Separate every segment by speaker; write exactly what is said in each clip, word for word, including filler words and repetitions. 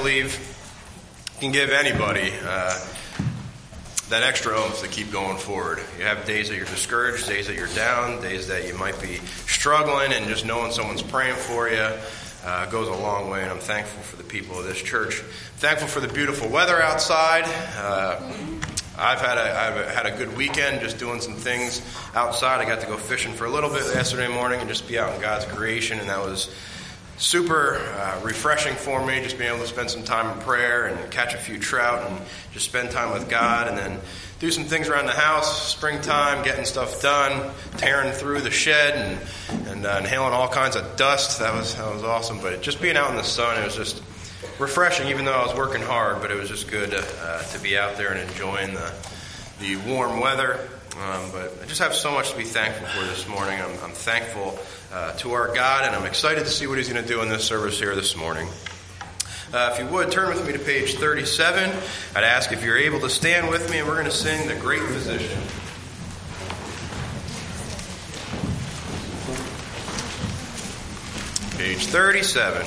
Speaker 1: believe can give anybody uh, that extra oomph to keep going forward. You have days that you're discouraged, days that you're down, days that you might be struggling, and just knowing someone's praying for you uh, goes a long way, and I'm thankful for the people of this church. I'm thankful for the beautiful weather outside. Uh, I've had a I've had a good weekend just doing some things outside. I got to go fishing for a little bit yesterday morning and just be out in God's creation, and that was super uh, refreshing for me, just being able to spend some time in prayer and catch a few trout and just spend time with God, and then do some things around the house, springtime, getting stuff done, tearing through the shed and, and uh, inhaling all kinds of dust. That was that was awesome. But just being out in the sun, it was just refreshing, even though I was working hard, but it was just good to, uh, to be out there and enjoying the, the warm weather. Um, but I just have so much to be thankful for this morning. I'm, I'm thankful uh, to our God, and I'm excited to see what He's going to do in this service here this morning. Uh, if you would, turn with me to page thirty-seven. I'd ask if you're able to stand with me, and we're going to sing The Great Physician. Page thirty-seven.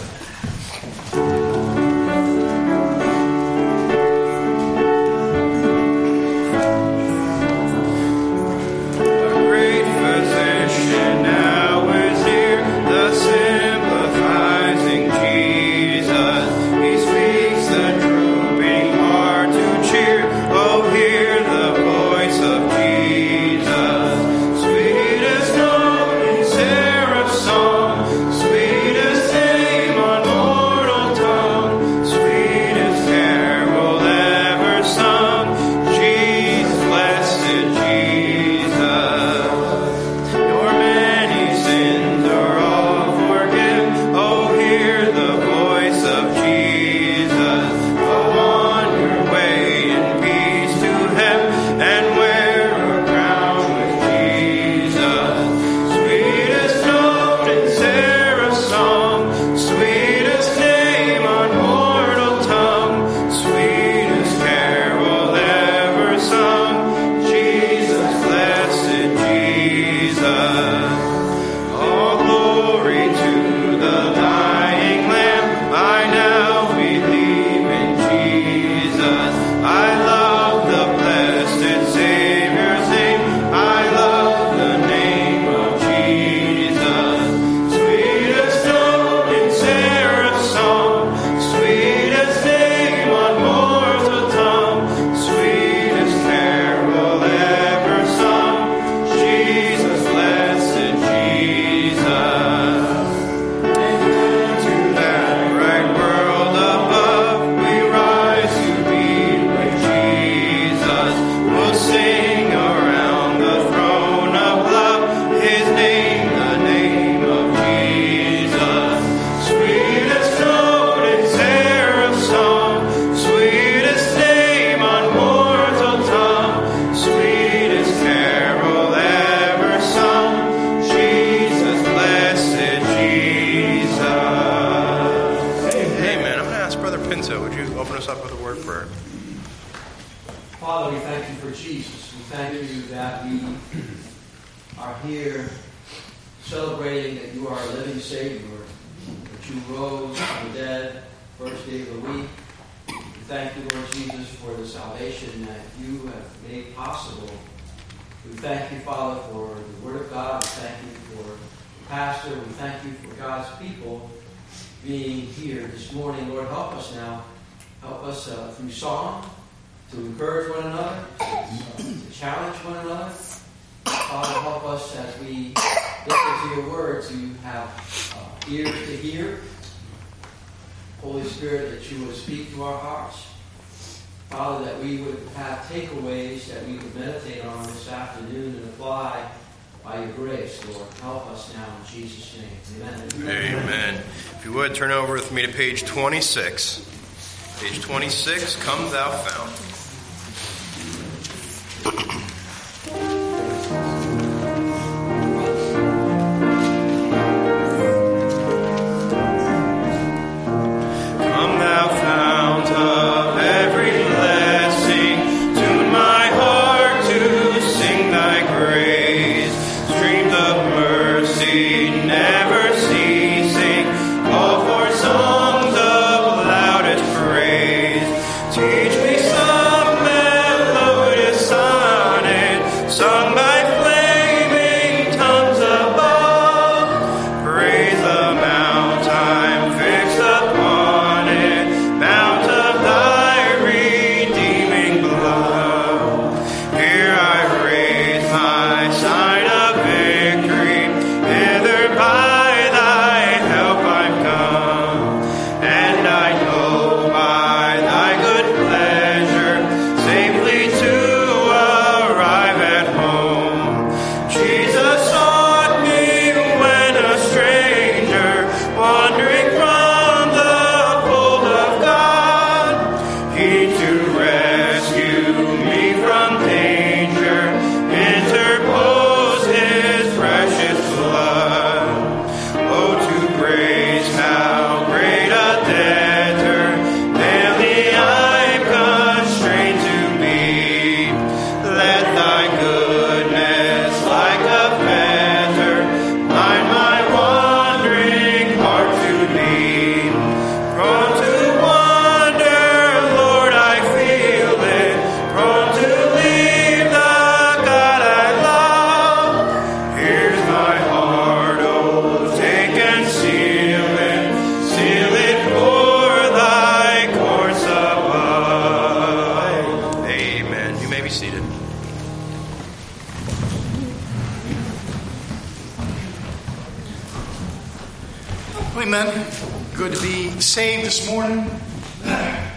Speaker 2: Turn over with me to page twenty-six. Page twenty-six, Come Thou Fount. Come Thou Fount of every blessing, tune my heart to sing Thy grace. Streams of mercy never ceasing, call for songs of loudest praise.
Speaker 3: saved this morning. Uh,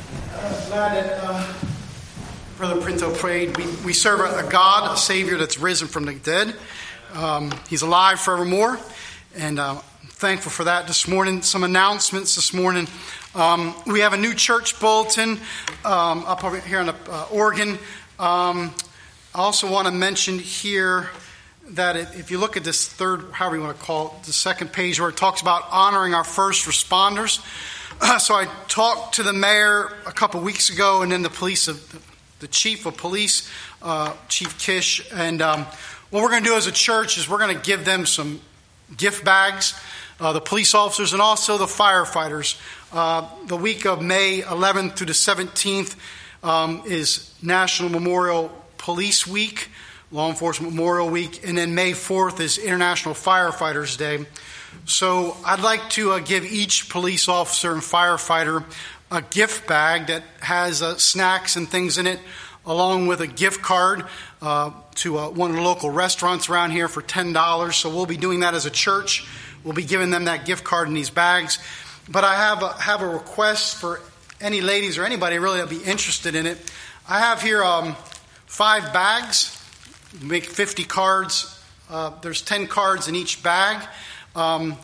Speaker 3: glad that uh, Brother Pinto prayed. We, we serve a, a God, a Savior that's risen from the dead. Um, he's alive forevermore, and uh, I'm thankful for that this morning. Some announcements this morning. Um, we have a new church bulletin um, up over here in uh, Oregon. Um, I also want to mention here that if you look at this third, however you want to call it, the second page where it talks about honoring our first responders. Uh, so I talked to the mayor a couple weeks ago, and then the police, of, the chief of police, uh, Chief Kish. And um, what we're going to do as a church is we're going to give them some gift bags, uh, the police officers and also the firefighters. Uh, the week of May eleventh through the seventeenth um, is National Memorial Police Week, Law Enforcement Memorial Week, and then May fourth is International Firefighters Day. So I'd like to uh, give each police officer and firefighter a gift bag that has uh, snacks and things in it, along with a gift card uh, to uh, one of the local restaurants around here for ten dollars. So we'll be doing that as a church. We'll be giving them that gift card in these bags. But I have a, have a request for any ladies or anybody really that would be interested in it. I have here um, five bags. Make fifty cards. Uh, there's ten cards in each bag. Um,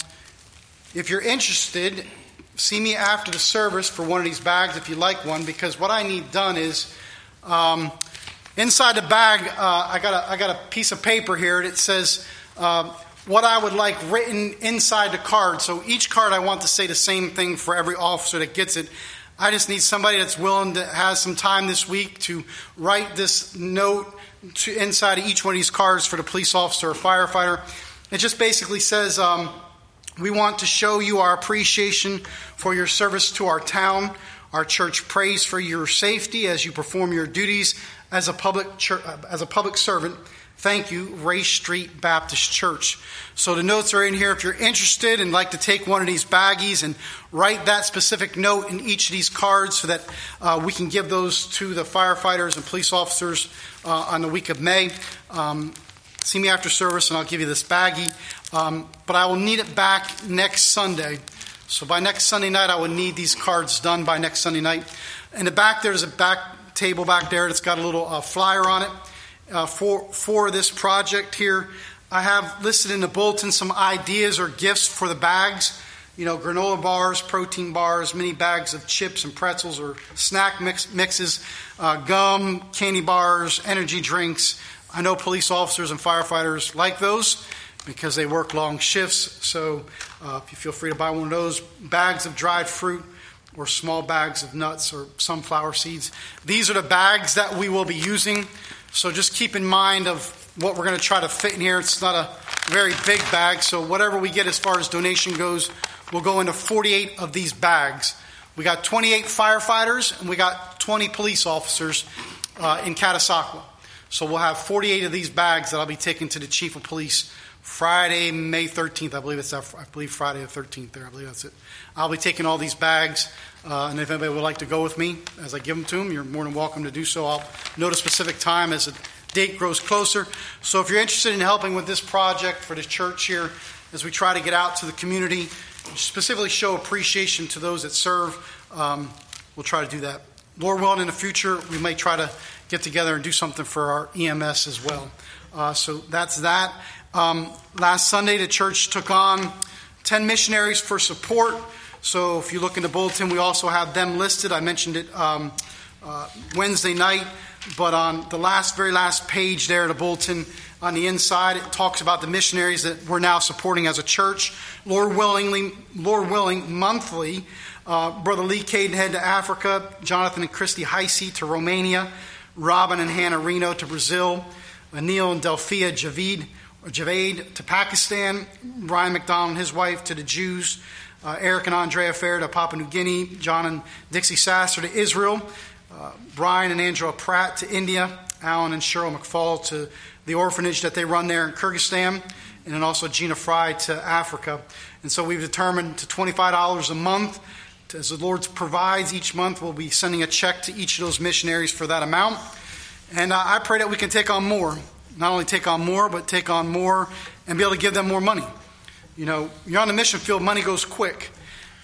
Speaker 3: if you're interested, see me after the service for one of these bags if you like one, because what I need done is um, inside the bag, uh, I got a, I got a piece of paper here that says uh, what I would like written inside the card. So each card I want to say the same thing for every officer that gets it. I just need somebody that's willing to have some time this week to write this note to inside of each one of these cards for the police officer or firefighter. It just basically says, um, we want to show you our appreciation for your service to our town. Our church prays for your safety as you perform your duties as a public church, as a public servant. Thank you, Ray Street Baptist Church. So the notes are in here. If you're interested and like to take one of these baggies and write that specific note in each of these cards so that uh, we can give those to the firefighters and police officers uh, on the week of May. Um, see me after service and I'll give you this baggie. Um, but I will need it back next Sunday. So by next Sunday night, I will need these cards done by next Sunday night. In the back, there's a back table back there that's got a little uh, flyer on it. Uh, for for this project here, I have listed in the bulletin some ideas or gifts for the bags. You know, granola bars, protein bars, mini bags of chips and pretzels or snack mix, mixes, uh, gum, candy bars, energy drinks. I know police officers and firefighters like those because they work long shifts. So uh, if you feel free to buy one of those, bags of dried fruit or small bags of nuts or sunflower seeds. These are the bags that we will be using. So just keep in mind of what we're going to try to fit in here. It's not a very big bag, so whatever we get as far as donation goes will go into forty-eight of these bags. We got twenty-eight firefighters and we got twenty police officers uh, in Catasauqua. So we'll have forty-eight of these bags that I'll be taking to the chief of police Friday, May thirteenth. I believe it's I believe Friday the thirteenth there. I believe that's it. I'll be taking all these bags. Uh, and if anybody would like to go with me as I give them to them, you're more than welcome to do so. I'll note a specific time as the date grows closer. So if you're interested in helping with this project for the church here, as we try to get out to the community, specifically show appreciation to those that serve, um, we'll try to do that. Lord willing, in the future, we may try to get together and do something for our E M S as well. Uh, so that's that. Um, last Sunday, the church took on ten missionaries for support. So if you look in the bulletin, we also have them listed. I mentioned it um, uh, Wednesday night, but on the last, very last page there of the bulletin, on the inside, it talks about the missionaries that we're now supporting as a church. Lord willingly, Lord willing, monthly, uh, Brother Lee Cadenhead to Africa, Jonathan and Christy Heisey to Romania, Robin and Hannah Reno to Brazil, Anil and Delphia Javid, Javed to Pakistan, Brian McDonald and his wife to the Jews, Uh, Eric and Andrea Fair to Papua New Guinea, John and Dixie Sasser to Israel, uh, Brian and Angela Pratt to India, Alan and Cheryl McFall to the orphanage that they run there in Kyrgyzstan, and then also Gina Fry to Africa. And so we've determined to twenty-five dollars a month. To, as the Lord provides each month, we'll be sending a check to each of those missionaries for that amount. And uh, I pray that we can take on more. Not only take on more, but take on more and be able to give them more money. You know, you're on the mission field, money goes quick.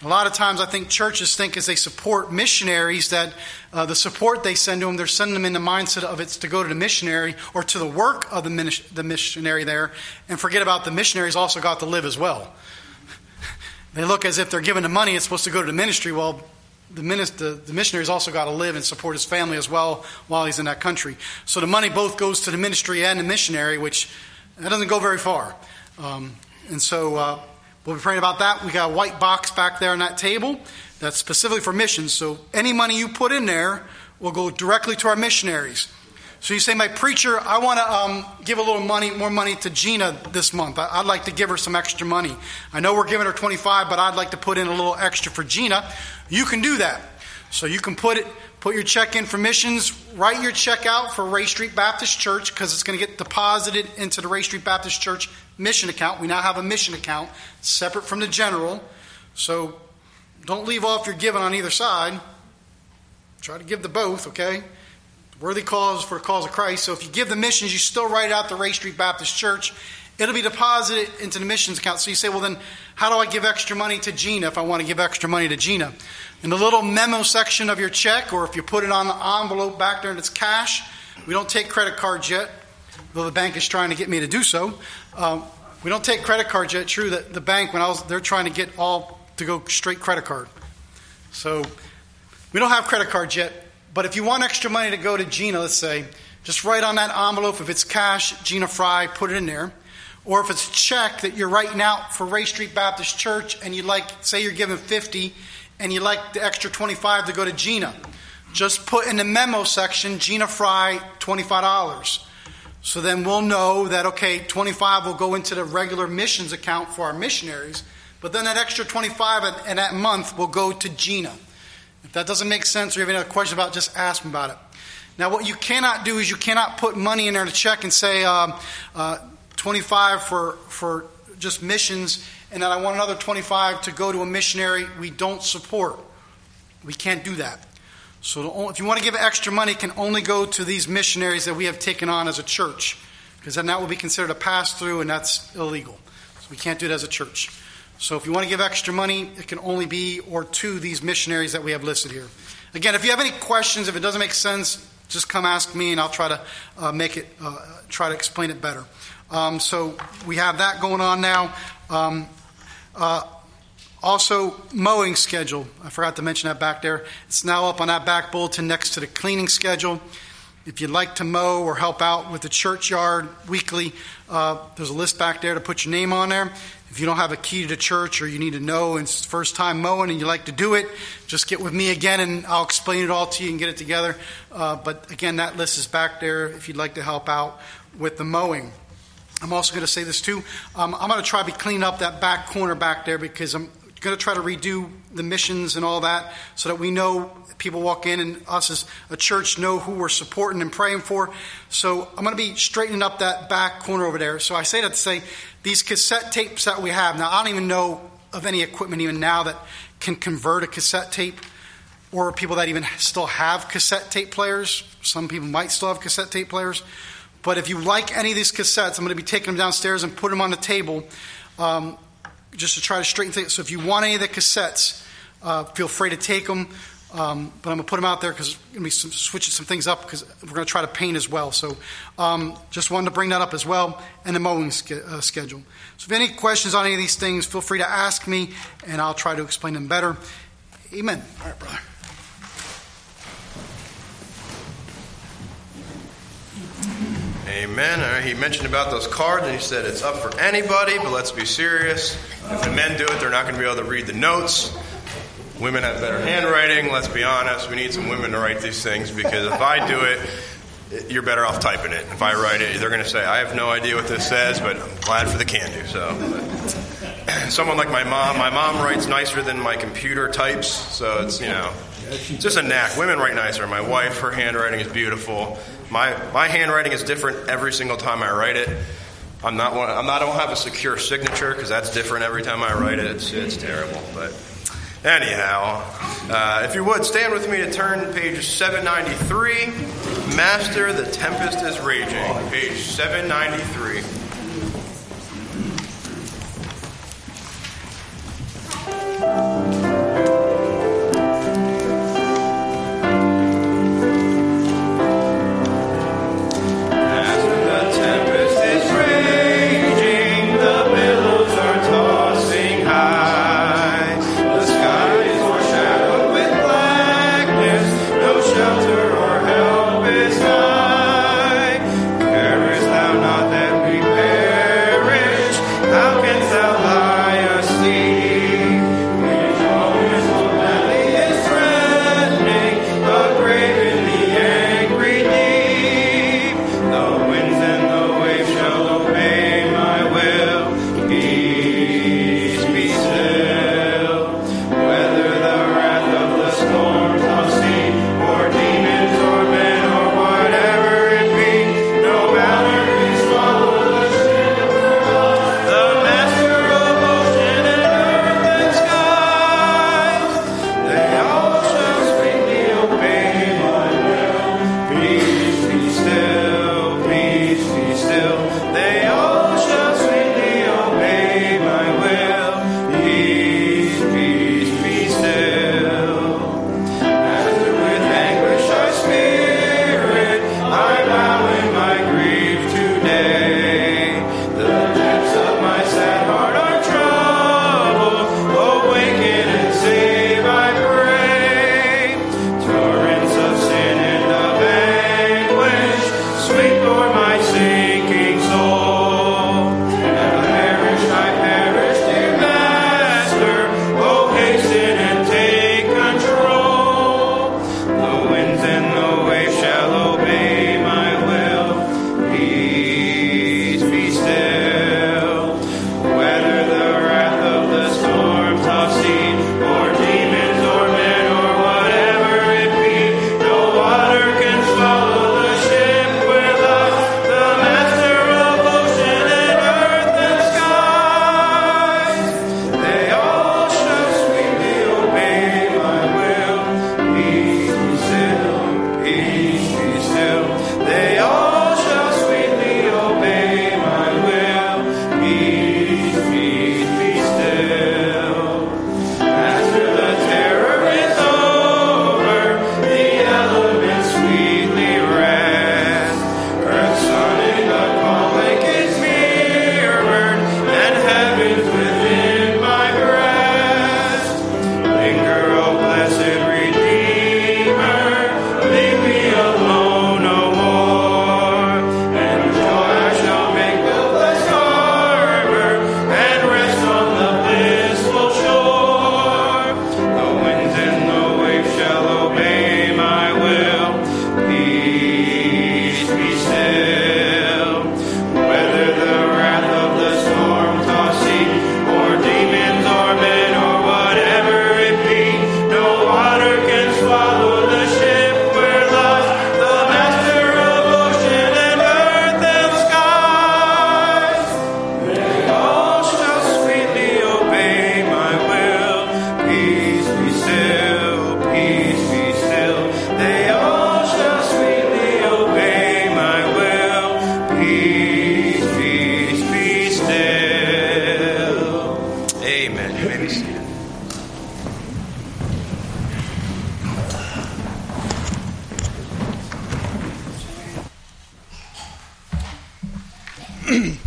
Speaker 3: A lot of times I think churches think as they support missionaries that uh, the support they send to them, they're sending them in the mindset of it's to go to the missionary or to the work of the, minis- the missionary there, and forget about the missionaries also got to live as well. They look as if they're giving the money, it's supposed to go to the ministry. Well, the, minis- the, the missionary's also got to live and support his family as well while he's in that country. So the money both goes to the ministry and the missionary, which that doesn't go very far. Um, and so uh, we'll be praying about that. We got a white box back there on that table that's specifically for missions. So any money you put in there will go directly to our missionaries. So you say, my preacher, I want to um, give a little money, more money to Gina this month. I, I'd like to give her some extra money. I know we're giving her twenty-five, but I'd like to put in a little extra for Gina. You can do that. So you can put it, put your check in for missions, write your check out for Ray Street Baptist Church because it's going to get deposited into the Ray Street Baptist Church mission account. We now have a mission account separate from the general. So don't leave off your giving on either side. Try to give to both, okay? Worthy cause for the cause of Christ. So if you give the missions, you still write out the Ray Street Baptist Church. It'll be deposited into the missions account. So you say, well, then how do I give extra money to Gina if I want to give extra money to Gina? In the little memo section of your check, or if you put it on the envelope back there and it's cash, we don't take credit cards yet, though the bank is trying to get me to do so. Um, we don't take credit cards yet. True that the bank, when I was, they're trying to get all to go straight credit card. So we don't have credit cards yet. But if you want extra money to go to Gina, let's say, just write on that envelope, if it's cash, Gina Fry, put it in there. Or if it's a check that you're writing out for Ray Street Baptist Church and you like, say you're giving fifty and you like the extra twenty-five to go to Gina, just put in the memo section, Gina Fry, twenty-five dollars. So then we'll know that, okay, twenty-five will go into the regular missions account for our missionaries, but then that extra twenty-five in that month will go to Gina. If that doesn't make sense or you have any other question about it, just ask me about it. Now, what you cannot do is you cannot put money in there to check and say um, uh, twenty-five for, for just missions, and then I want another twenty-five to go to a missionary we don't support. We can't do that. So the only, if you want to give extra money, it can only go to these missionaries that we have taken on as a church, because then that will be considered a pass-through, and that's illegal. So we can't do it as a church. So if you want to give extra money, it can only be or to these missionaries that we have listed here. Again, if you have any questions, if it doesn't make sense, just come ask me and I'll try to uh, make it, uh, try to explain it better. Um, so we have that going on now. Um, uh, also, mowing schedule. I forgot to mention that back there. It's now up on that back bulletin next to the cleaning schedule. If you'd like to mow or help out with the churchyard weekly, uh, there's a list back there to put your name on there. If you don't have a key to the church or you need to know and it's the first time mowing and you like to do it, just get with me again and I'll explain it all to you and get it together. Uh, but again, that list is back there if you'd like to help out with the mowing. I'm also going to say this too. Um, I'm going to try to be cleaning up that back corner back there because I'm going to try to redo the missions and all that so that we know people walk in and us as a church know who we're supporting and praying for. So I'm going to be straightening up that back corner over there. So I say that to say these cassette tapes that we have. Now, I don't even know of any equipment even now that can convert a cassette tape or people that even still have cassette tape players. Some people might still have cassette tape players. But if you like any of these cassettes, I'm going to be taking them downstairs and put them on the table um, just to try to straighten things. So if you want any of the cassettes, uh, feel free to take them. Um, but I'm going to put them out there because we're going to be switching some things up because we're going to try to paint as well. So um, just wanted to bring that up as well, and the mowing ske- uh, schedule. So if you have any questions on any of these things, feel free to ask me, and I'll try to explain them better. Amen. All right, brother.
Speaker 1: Amen. All right, he mentioned about those cards, and he said it's up for anybody, but let's be serious. If the men do it, they're not going to be able to read the notes. Women have better handwriting. Let's be honest. We need some women to write these things because if I do it, you're better off typing it. If I write it, they're going to say, I have no idea what this says, but I'm glad for the can-do. So, but someone like my mom, my mom writes nicer than my computer types. So it's, you know, just a knack. Women write nicer. My wife, her handwriting is beautiful. My my handwriting is different every single time I write it. I'm not one. I'm not. I don't have a secure signature because that's different every time I write it. It's it's terrible, but. Anyhow, uh, if you would, stand with me to turn to page seven ninety-three. Master, the tempest is raging. Page seven ninety-three.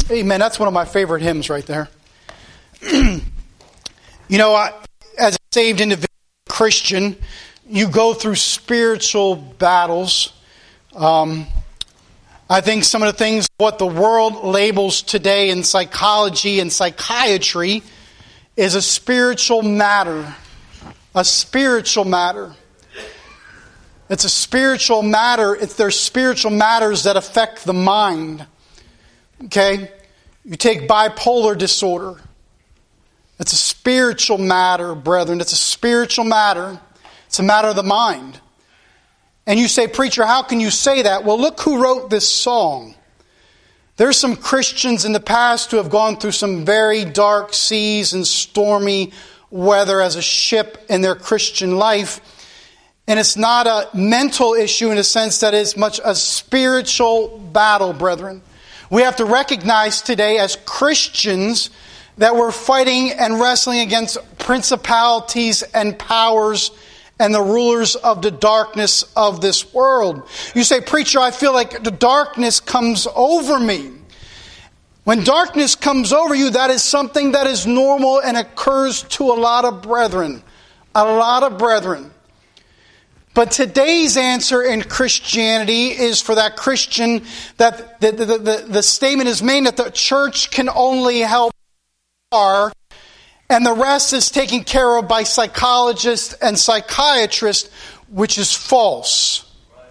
Speaker 3: Amen. That's one of my favorite hymns right there. You know, I, as a saved individual Christian, you go through spiritual battles. Um, I think some of the things, what the world labels today in psychology and psychiatry, is a spiritual matter. A spiritual matter. It's a spiritual matter. It's there's spiritual matters that affect the mind. Okay? You take bipolar disorder. It's a spiritual matter, brethren. It's a spiritual matter. It's a matter of the mind. And you say, preacher, how can you say that? Well, look who wrote this song. There's some Christians in the past who have gone through some very dark seas and stormy weather as a ship in their Christian life. And it's not a mental issue in a sense that it's much a spiritual battle, brethren. We have to recognize today as Christians that we're fighting and wrestling against principalities and powers and the rulers of the darkness of this world. You say, preacher, I feel like the darkness comes over me. When darkness comes over you, that is something that is normal and occurs to a lot of brethren. A lot of brethren. But today's answer in Christianity is for that Christian that the, the, the, the statement is made that the church can only help far, and the rest is taken care of by psychologists and psychiatrists, which is false.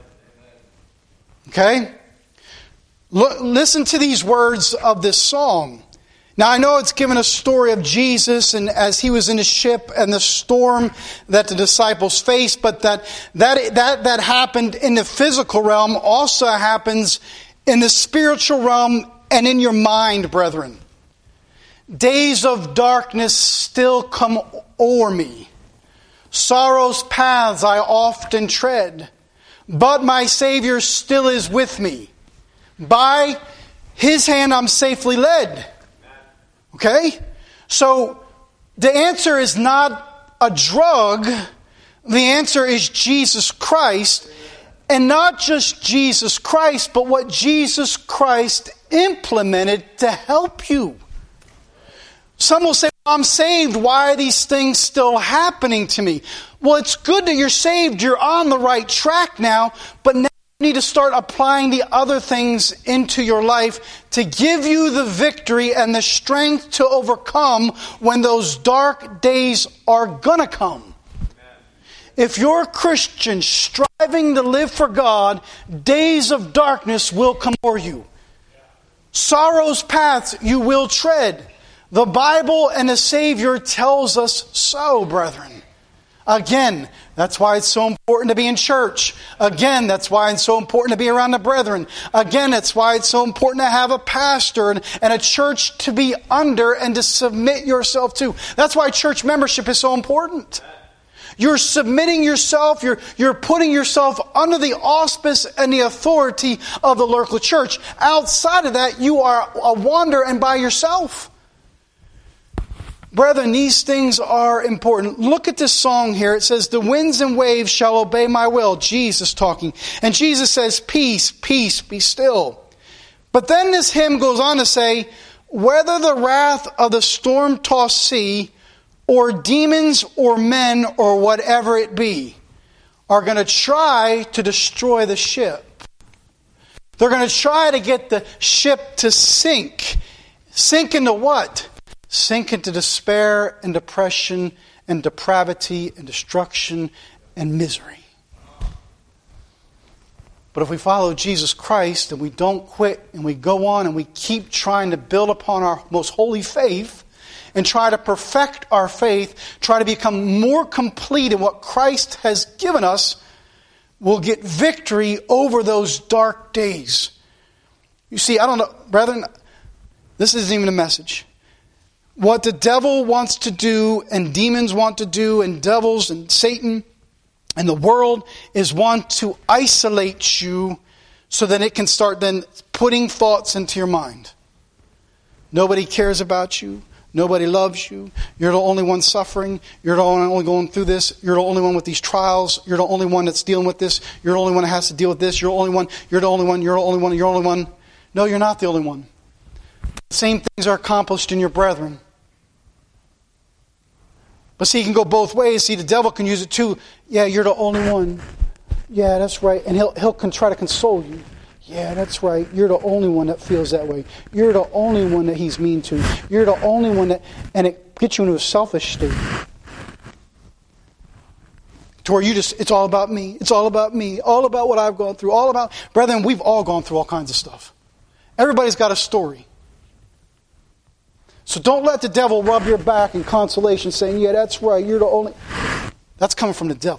Speaker 3: Okay? L- listen to these words of this song. Now, I know it's given a story of Jesus and as he was in the ship and the storm that the disciples faced, but that that that, that happened in the physical realm also happens in the spiritual realm and in your mind, brethren. Days of darkness still come o'er me. Sorrow's paths I often tread, but my Savior still is with me. By His hand I'm safely led. Okay? So, the answer is not a drug. The answer is Jesus Christ. And not just Jesus Christ, but what Jesus Christ implemented to help you. Some will say, I'm saved. Why are these things still happening to me? Well, it's good that you're saved. You're on the right track now. But now you need to start applying the other things into your life to give you the victory and the strength to overcome when those dark days are going to come. If you're a Christian striving to live for God, days of darkness will come for you. Sorrow's paths you will tread. The Bible and the Savior tells us so, brethren. Again, that's why it's so important to be in church. Again, that's why it's so important to be around the brethren. Again, that's why it's so important to have a pastor and, and a church to be under and to submit yourself to. That's why church membership is so important. You're submitting yourself, you're, you're putting yourself under the auspice and the authority of the local church. Outside of that, you are a wanderer and by yourself. Brethren, these things are important. Look at this song here. It says, the winds and waves shall obey my will. Jesus talking. And Jesus says, peace, peace, be still. But then this hymn goes on to say, whether the wrath of the storm-tossed sea or demons or men or whatever it be are going to try to destroy the ship. They're going to try to get the ship to sink. Sink into what? Sink into despair and depression and depravity and destruction and misery. But if we follow Jesus Christ and we don't quit and we go on and we keep trying to build upon our most holy faith and try to perfect our faith, try to become more complete in what Christ has given us, we'll get victory over those dark days. You see, I don't know, brethren, this isn't even a message. What the devil wants to do and demons want to do and devils and Satan and the world is want to isolate you so that it can start then putting thoughts into your mind. Nobody cares about you. Nobody loves you. You're the only one suffering. You're the only one going through this. You're the only one with these trials. You're the only one that's dealing with this. You're the only one that has to deal with this. You're the only one. You're the only one. You're the only one. You're the only one. No, you're not the only one. The same things are accomplished in your brethren. But see, he can go both ways. See, the devil can use it too. Yeah, you're the only one. Yeah, that's right. And he'll he'll con- try to console you. Yeah, that's right. You're the only one that feels that way. You're the only one that he's mean to. You're the only one that... And it gets you into a selfish state. To where you just, it's all about me. It's all about me. All about what I've gone through. All about... Brethren, we've all gone through all kinds of stuff. Everybody's got a story. So don't let the devil rub your back in consolation saying, yeah, that's right. You're the only... That's coming from the devil.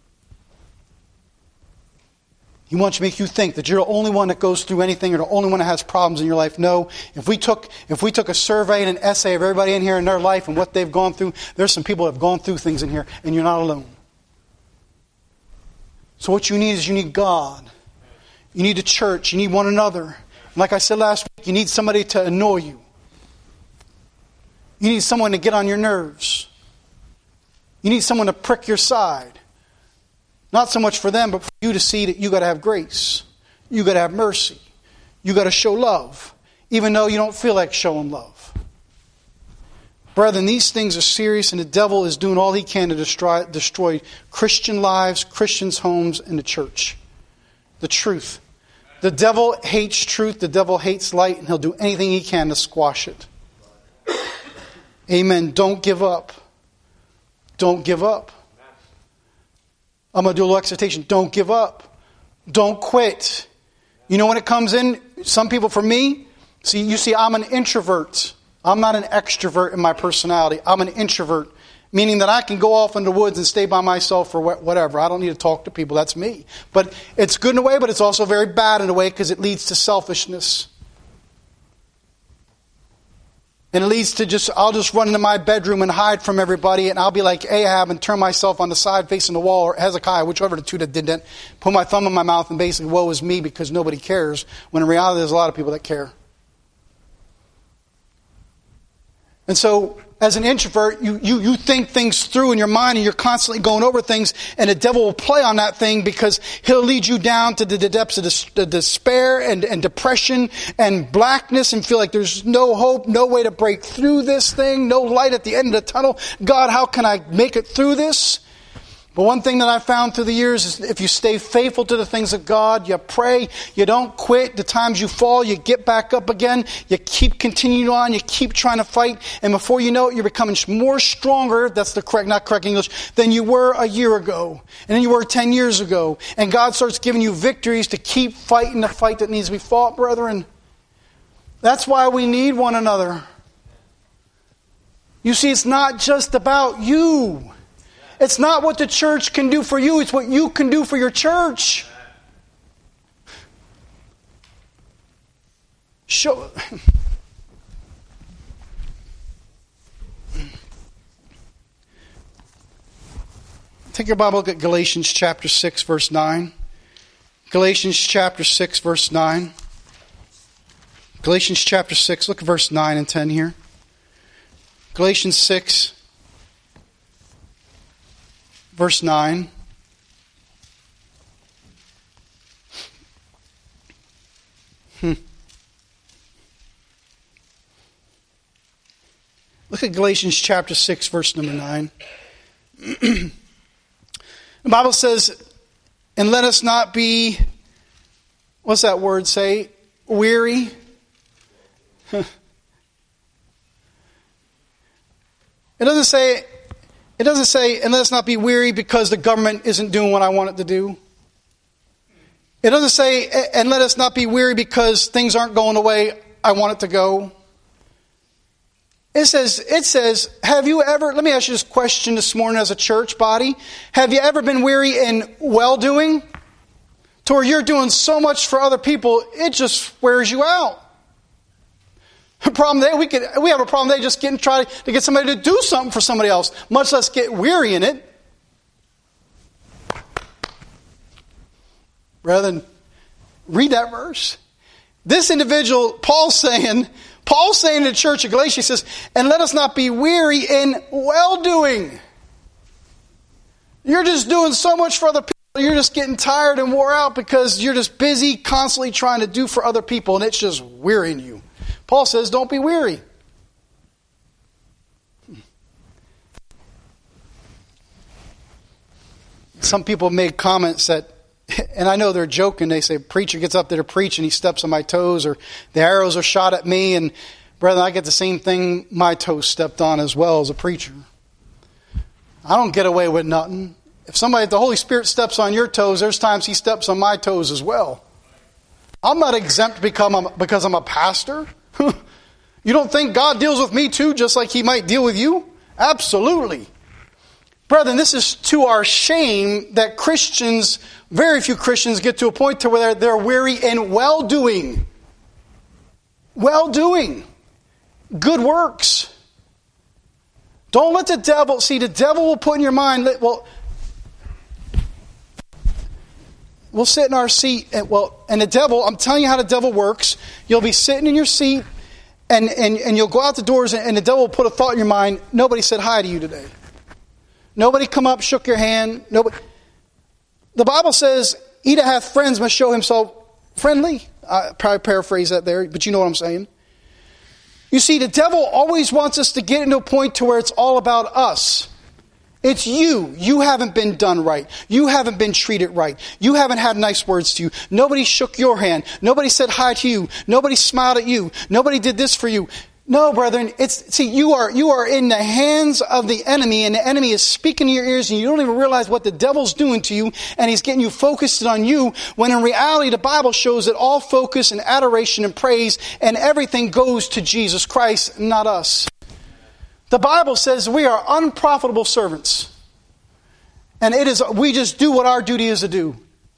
Speaker 3: He wants to make you think that you're the only one that goes through anything or the only one that has problems in your life. No. If we took if we took a survey and an essay of everybody in here in their life and what they've gone through, there's some people that have gone through things in here and you're not alone. So what you need is you need God. You need the church. You need one another. And like I said last week, you need somebody to annoy you. You need someone to get on your nerves. You need someone to prick your side. Not so much for them, but for you to see that you got to have grace. You got to have mercy. You got to show love, even though you don't feel like showing love. Brethren, these things are serious, and the devil is doing all he can to destroy, destroy Christian lives, Christians' homes, and the church. The truth. The devil hates truth. The devil hates light, and he'll do anything he can to squash it. Amen. Don't give up. Don't give up. I'm going to do a little exhortation. Don't give up. Don't quit. You know when it comes in? Some people, for me, see, you see, I'm an introvert. I'm not an extrovert in my personality. I'm an introvert, meaning that I can go off in the woods and stay by myself or whatever. I don't need to talk to people. That's me. But it's good in a way, but it's also very bad in a way because it leads to selfishness. And it leads to just, I'll just run into my bedroom and hide from everybody, and I'll be like Ahab and turn myself on the side facing the wall, or Hezekiah, whichever the two that did that, put my thumb in my mouth and basically, woe is me because nobody cares, when in reality there's a lot of people that care. And so, as an introvert, you, you, you think things through in your mind and you're constantly going over things, and the devil will play on that thing because he'll lead you down to the, the depths of des- the despair and, and depression and blackness and feel like there's no hope, no way to break through this thing, no light at the end of the tunnel. God, how can I make it through this? But one thing that I found through the years is if you stay faithful to the things of God, you pray, you don't quit. The times you fall, you get back up again. You keep continuing on. You keep trying to fight. And before you know it, you're becoming more stronger, that's the correct, not correct English, than you were a year ago. And then you were ten years ago. And God starts giving you victories to keep fighting the fight that needs to be fought, brethren. That's why we need one another. You see, it's not just about you. It's not what the church can do for you. It's what you can do for your church. Show. Take your Bible, look at Galatians chapter six, verse nine. Galatians chapter six, verse nine. Galatians chapter six, look at verse nine and ten here. Galatians six, verse nine. Hmm. Look at Galatians chapter six, verse number nine. The Bible says, and let us not be, what's that word say? Weary. It doesn't say, it doesn't say, and let us not be weary because the government isn't doing what I want it to do. It doesn't say, and let us not be weary because things aren't going the way I want it to go. It says, it says, have you ever, let me ask you this question this morning as a church body. Have you ever been weary in well-doing? To where you're doing so much for other people, it just wears you out. The problem today, we could we have a problem today just getting try to get somebody to do something for somebody else, much less get weary in it. Rather than read that verse. This individual, Paul's saying, Paul's saying to the church of Galatia, he says, and let us not be weary in well-doing. You're just doing so much for other people. You're just getting tired and wore out because you're just busy constantly trying to do for other people, and it's just wearying you. Paul says, don't be weary. Some people make comments that, and I know they're joking, they say, preacher gets up there to preach and he steps on my toes, or the arrows are shot at me, and brethren, I get the same thing, my toes stepped on as well as a preacher. I don't get away with nothing. If somebody, if the Holy Spirit steps on your toes, there's times He steps on my toes as well. I'm not exempt because I'm, because I'm a pastor. You don't think God deals with me too, just like He might deal with you? Absolutely. Brethren, this is to our shame that Christians, very few Christians, get to a point to where they're weary in well-doing. Well-doing. Good works. Don't let the devil, see, the devil will put in your mind, well, we'll sit in our seat, and well, and the devil, I'm telling you how the devil works. You'll be sitting in your seat, and, and, and you'll go out the doors, and the devil will put a thought in your mind, nobody said hi to you today. Nobody come up, shook your hand. Nobody. The Bible says, he that hath friends must show himself friendly. I probably paraphrase that there, but you know what I'm saying. You see, the devil always wants us to get into a point to where it's all about us. It's you. You haven't been done right. You haven't been treated right. You haven't had nice words to you. Nobody shook your hand. Nobody said hi to you. Nobody smiled at you. Nobody did this for you. No, brethren, it's, see, you are, you are in the hands of the enemy, and the enemy is speaking to your ears, and you don't even realize what the devil's doing to you, and he's getting you focused on you, when in reality the Bible shows that all focus and adoration and praise and everything goes to Jesus Christ, not us. The Bible says we are unprofitable servants, and it is, we just do what our duty is to do.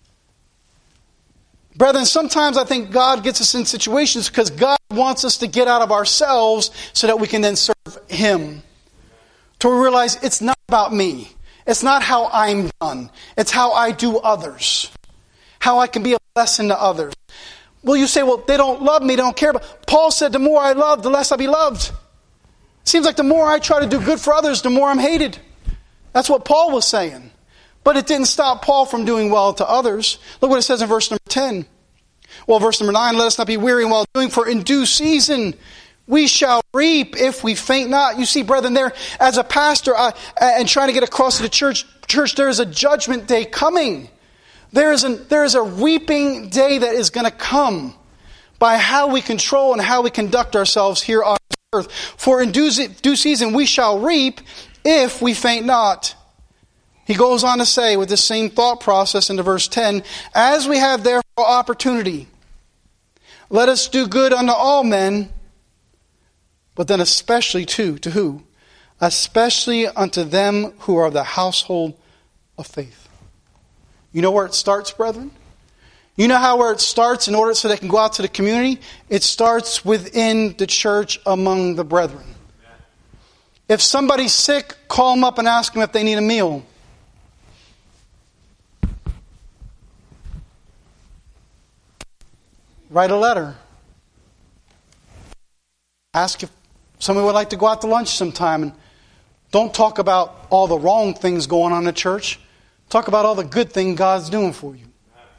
Speaker 3: Brethren, sometimes I think God gets us in situations because God wants us to get out of ourselves so that we can then serve Him. To realize it's not about me. It's not how I'm done. It's how I do others. How I can be a blessing to others. Well, you say, well, they don't love me, they don't care. But Paul said, the more I love, the less I'll be loved. Seems like the more I try to do good for others, the more I'm hated. That's what Paul was saying. But it didn't stop Paul from doing well to others. Look what it says in verse number ten. Well, verse number nine, let us not be weary while doing, for in due season we shall reap if we faint not. You see, brethren, there, as a pastor I, and trying to get across to the church, church, there is a judgment day coming. There is, an, there is a reaping day that is going to come by how we control and how we conduct ourselves here on earth. For in due, due season we shall reap if we faint not. He goes on to say, with this same thought process into verse ten, as we have therefore opportunity, let us do good unto all men, but then especially to, to who? Especially unto them who are of the household of faith. You know where it starts, brethren? You know how where it starts in order so they can go out to the community? It starts within the church among the brethren. If somebody's sick, call them up and ask them if they need a meal. Write a letter. Ask if somebody would like to go out to lunch sometime. And don't talk about all the wrong things going on in the church. Talk about all the good thing God's doing for you.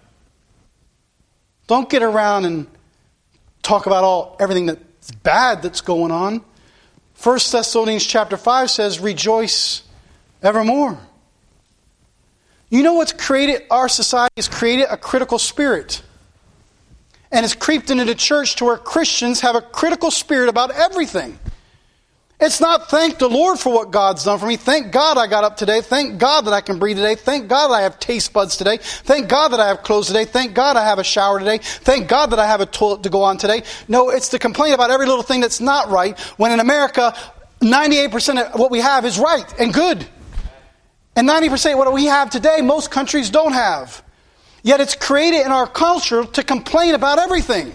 Speaker 3: Don't get around and talk about all everything that's bad that's going on. First Thessalonians chapter five says, rejoice evermore. You know what's created? Our society has created a critical spirit. And it's creeped into the church to where Christians have a critical spirit about everything. It's not thank the Lord for what God's done for me. Thank God I got up today. Thank God that I can breathe today. Thank God that I have taste buds today. Thank God that I have clothes today. Thank God I have a shower today. Thank God that I have a toilet to go on today. No, it's to complain about every little thing that's not right, when in America, ninety-eight percent of what we have is right and good. And ninety percent of what we have today, most countries don't have. Yet it's created in our culture to complain about everything.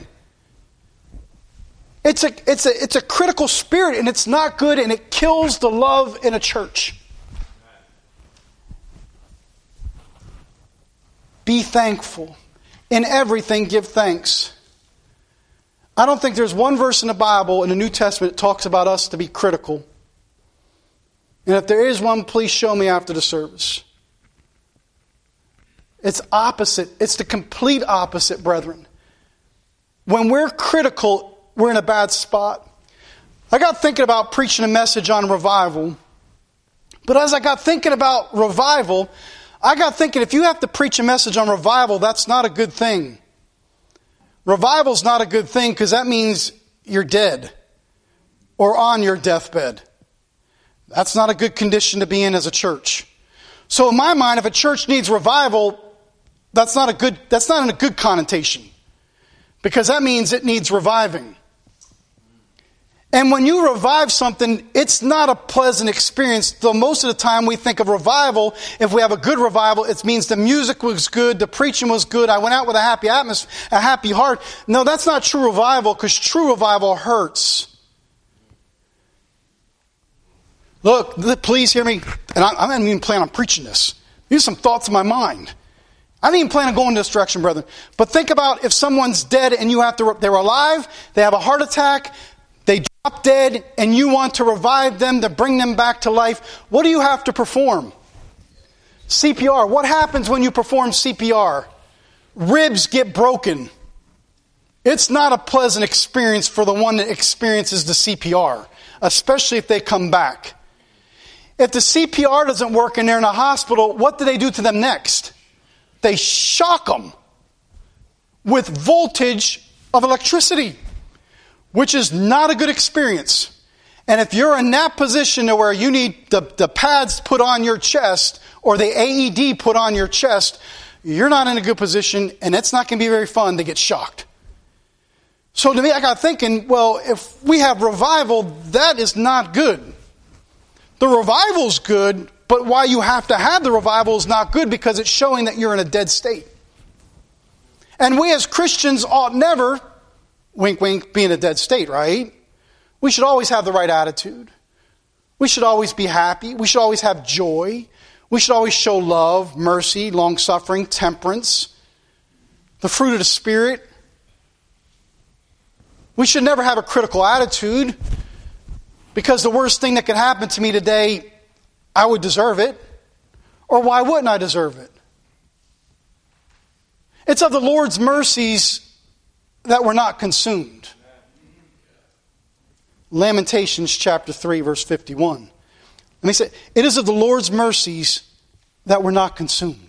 Speaker 3: It's a, it's a, it's a critical spirit, and it's not good, and it kills the love in a church. Be thankful. In everything, give thanks. I don't think there's one verse in the Bible, in the New Testament, that talks about us to be critical. And if there is one, please show me after the service. It's opposite. It's the complete opposite, brethren. When we're critical, we're in a bad spot. I got thinking about preaching a message on revival. But as I got thinking about revival, I got thinking if you have to preach a message on revival, that's not a good thing. Revival's not a good thing because that means you're dead or on your deathbed. That's not a good condition to be in as a church. So in my mind, if a church needs revival, that's not a good, that's not in a good connotation. Because that means it needs reviving. And when you revive something, it's not a pleasant experience. Though most of the time we think of revival, if we have a good revival, it means the music was good, the preaching was good, I went out with a happy atmosphere, a happy heart. No, that's not true revival, because true revival hurts. Look, please hear me. And I, I didn't even plan on preaching this. These are some thoughts in my mind. I didn't even plan on going this direction, brethren. But think about if someone's dead and you have to, they're alive, they have a heart attack, they drop dead, and you want to revive them, to bring them back to life. What do you have to perform? C P R. What happens when you perform C P R? Ribs get broken. It's not a pleasant experience for the one that experiences the C P R, especially if they come back. If the C P R doesn't work and they're in a hospital, what do they do to them next? They shock them with voltage of electricity, which is not a good experience. And if you're in that position to where you need the, the pads put on your chest or the A E D put on your chest, you're not in a good position, and it's not going to be very fun to get shocked. So to me, I got thinking, well, if we have revival, that is not good. The revival's good, but why you have to have the revival is not good, because it's showing that you're in a dead state. And we as Christians ought never, wink, wink, be in a dead state, right? We should always have the right attitude. We should always be happy. We should always have joy. We should always show love, mercy, long-suffering, temperance, the fruit of the Spirit. We should never have a critical attitude, because the worst thing that could happen to me today, I would deserve it. Or why wouldn't I deserve it? It's of the Lord's mercies that we're not consumed. Lamentations chapter three, verse fifty-one. Let me say, it is of the Lord's mercies that we're not consumed.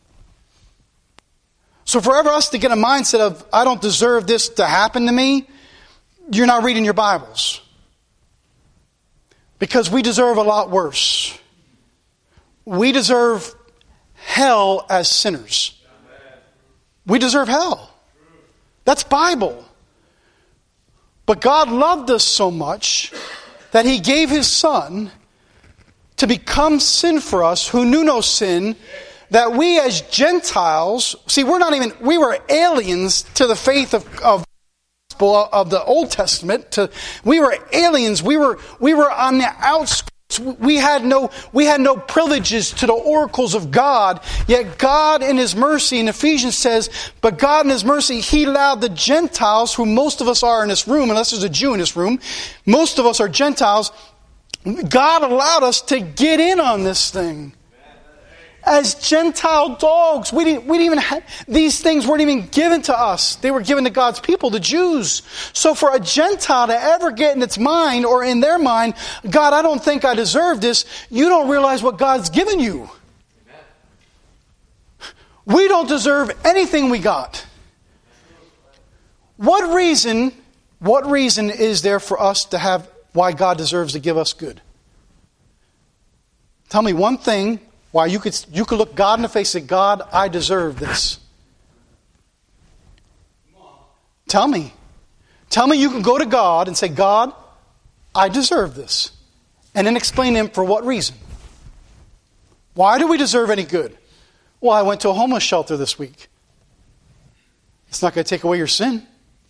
Speaker 3: So for ever us to get a mindset of, I don't deserve this to happen to me, you're not reading your Bibles. Because we deserve a lot worse. We deserve hell as sinners. We deserve hell. That's Bible. But God loved us so much that He gave His Son to become sin for us who knew no sin, that we as Gentiles, see, we're not even, we were aliens to the faith of, of of the Old Testament. To, we were aliens. We were we were on the outskirts. We had no we had no privileges to the oracles of God. Yet God in His mercy, in Ephesians says, but God in His mercy, He allowed the Gentiles, who most of us are in this room, unless there's a Jew in this room, most of us are Gentiles. God allowed us to get in on this thing. As Gentile dogs, we didn't, we didn't even have, these things weren't even given to us. They were given to God's people, the Jews. So for a Gentile to ever get in its mind, or in their mind, God, I don't think I deserve this, you don't realize what God's given you. Amen. We don't deserve anything we got. What reason, what reason is there for us to have why God deserves to give us good? Tell me one thing why you could you could look God in the face and say, God, I deserve this. Tell me. Tell me you can go to God and say, God, I deserve this. And then explain to Him for what reason. Why do we deserve any good? Well, I went to a homeless shelter this week. It's not going to take away your sin.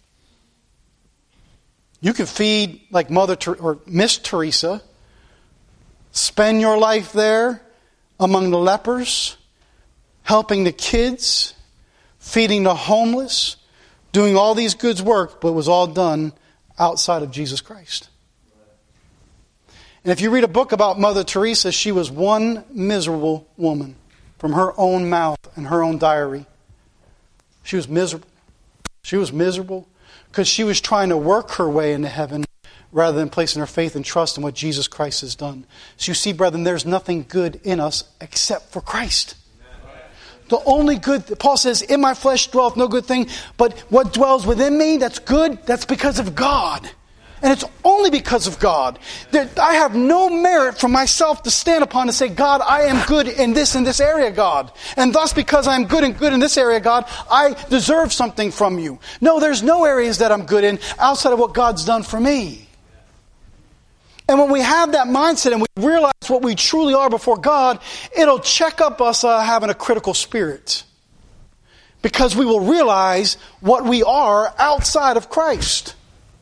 Speaker 3: You can feed like Mother Ter- or Miss Teresa. Spend your life there among the lepers, helping the kids, feeding the homeless, doing all these good work, but it was all done outside of Jesus Christ. And if you read a book about Mother Teresa, she was one miserable woman from her own mouth and her own diary. She was miserable. She was miserable. because she was trying to work her way into heaven rather than placing her faith and trust in what Jesus Christ has done. So you see, brethren, there's nothing good in us except for Christ. The only good, Paul says, in my flesh dwelleth no good thing, but what dwells within me that's good, that's because of God. And it's only because of God. That I have no merit for myself to stand upon and say, God, I am good in this and this area, God. And thus, because I'm good and good in this area, God, I deserve something from you. No, there's no areas that I'm good in outside of what God's done for me. And when we have that mindset and we realize what we truly are before God, it'll check up us uh, having a critical spirit. Because we will realize what we are outside of Christ.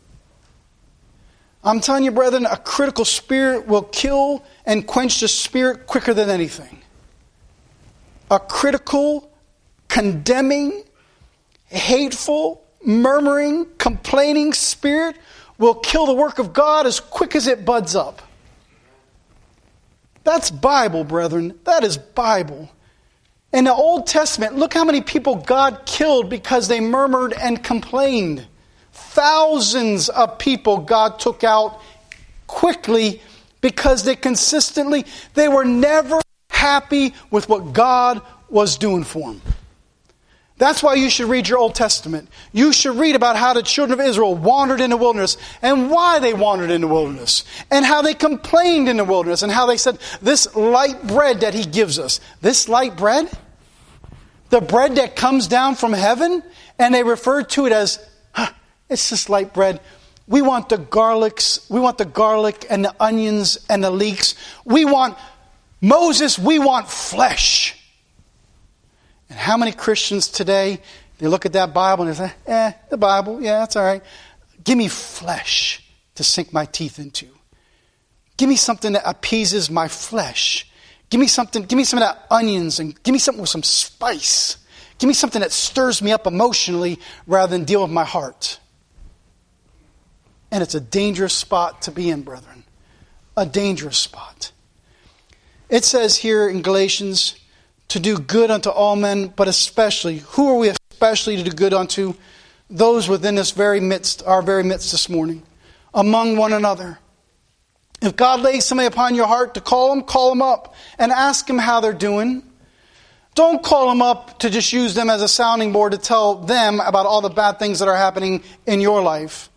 Speaker 3: I'm telling you, brethren, a critical spirit will kill and quench the spirit quicker than anything. A critical, condemning, hateful, murmuring, complaining spirit will kill the work of God as quick as it buds up. That's Bible, brethren. That is Bible. In the Old Testament, look how many people God killed because they murmured and complained. Thousands of people God took out quickly because they consistently, they were never happy with what God was doing for them. That's why you should read your Old Testament. You should read about how the children of Israel wandered in the wilderness and why they wandered in the wilderness and how they complained in the wilderness and how they said, this light bread that he gives us, this light bread, the bread that comes down from heaven, and they referred to it as, huh, it's just light bread. We want the garlics, we want the garlic and the onions and the leeks. We want Moses, we want flesh. And how many Christians today, they look at that Bible and they say, eh, the Bible, yeah, that's all right. Give me flesh to sink my teeth into. Give me something that appeases my flesh. Give me something, give me some of that onions and give me something with some spice. Give me something that stirs me up emotionally rather than deal with my heart. And it's a dangerous spot to be in, brethren. A dangerous spot. It says here in Galatians, to do good unto all men, but especially, who are we especially to do good unto? Those within this very midst, our very midst this morning, among one another. If God lays somebody upon your heart to call them, call them up and ask them how they're doing. Don't call them up to just use them as a sounding board to tell them about all the bad things that are happening in your life.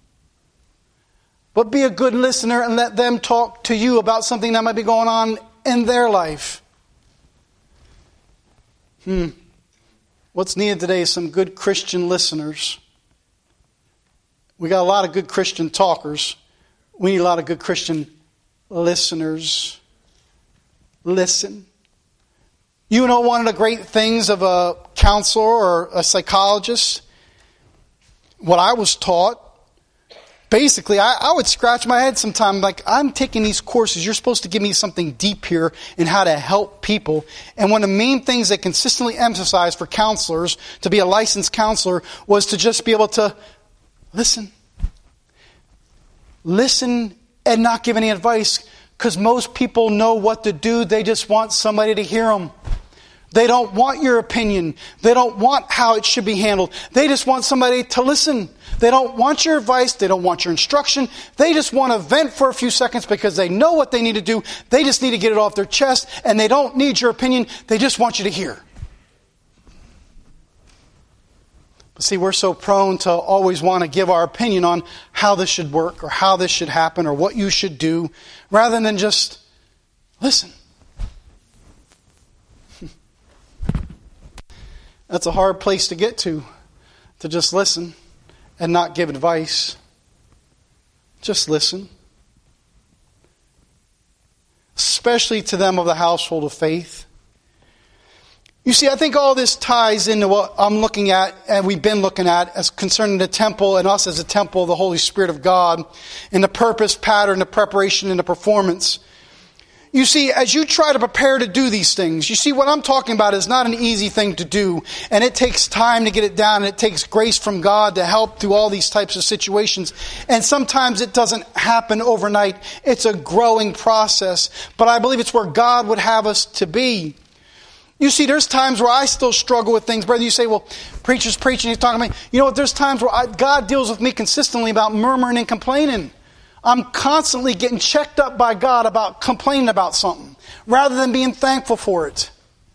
Speaker 3: But be a good listener and let them talk to you about something that might be going on in their life. Hmm. What's needed today is some good Christian listeners. We got a lot of good Christian talkers. We need a lot of good Christian listeners. Listen. You know one of the great things of a counselor or a psychologist? What I was taught, basically, I, I would scratch my head sometimes like, I'm taking these courses. You're supposed to give me something deep here in how to help people. And one of the main things they consistently emphasized for counselors, to be a licensed counselor, was to just be able to listen. Listen and not give any advice, because most people know what to do. They just want somebody to hear them. They don't want your opinion. They don't want how it should be handled. They just want somebody to listen. They don't want your advice. They don't want your instruction. They just want to vent for a few seconds because they know what they need to do. They just need to get it off their chest, and they don't need your opinion. They just want you to hear. But see, we're so prone to always want to give our opinion on how this should work or how this should happen or what you should do, rather than just listen. That's a hard place to get to, to just listen and not give advice. Just listen. Especially to them of the household of faith. You see, I think all this ties into what I'm looking at and we've been looking at as concerning the temple and us as a temple of the Holy Spirit of God, and the purpose, pattern, the preparation, and the performance. You see, as you try to prepare to do these things, you see what I'm talking about is not an easy thing to do. And it takes time to get it down. And it takes grace from God to help through all these types of situations. And sometimes it doesn't happen overnight. It's a growing process. But I believe it's where God would have us to be. You see, there's times where I still struggle with things. Brother, you say, well, preacher's preaching, he's talking to me. You know what? There's times where I, God deals with me consistently about murmuring and complaining. I'm constantly getting checked up by God about complaining about something rather than being thankful for it.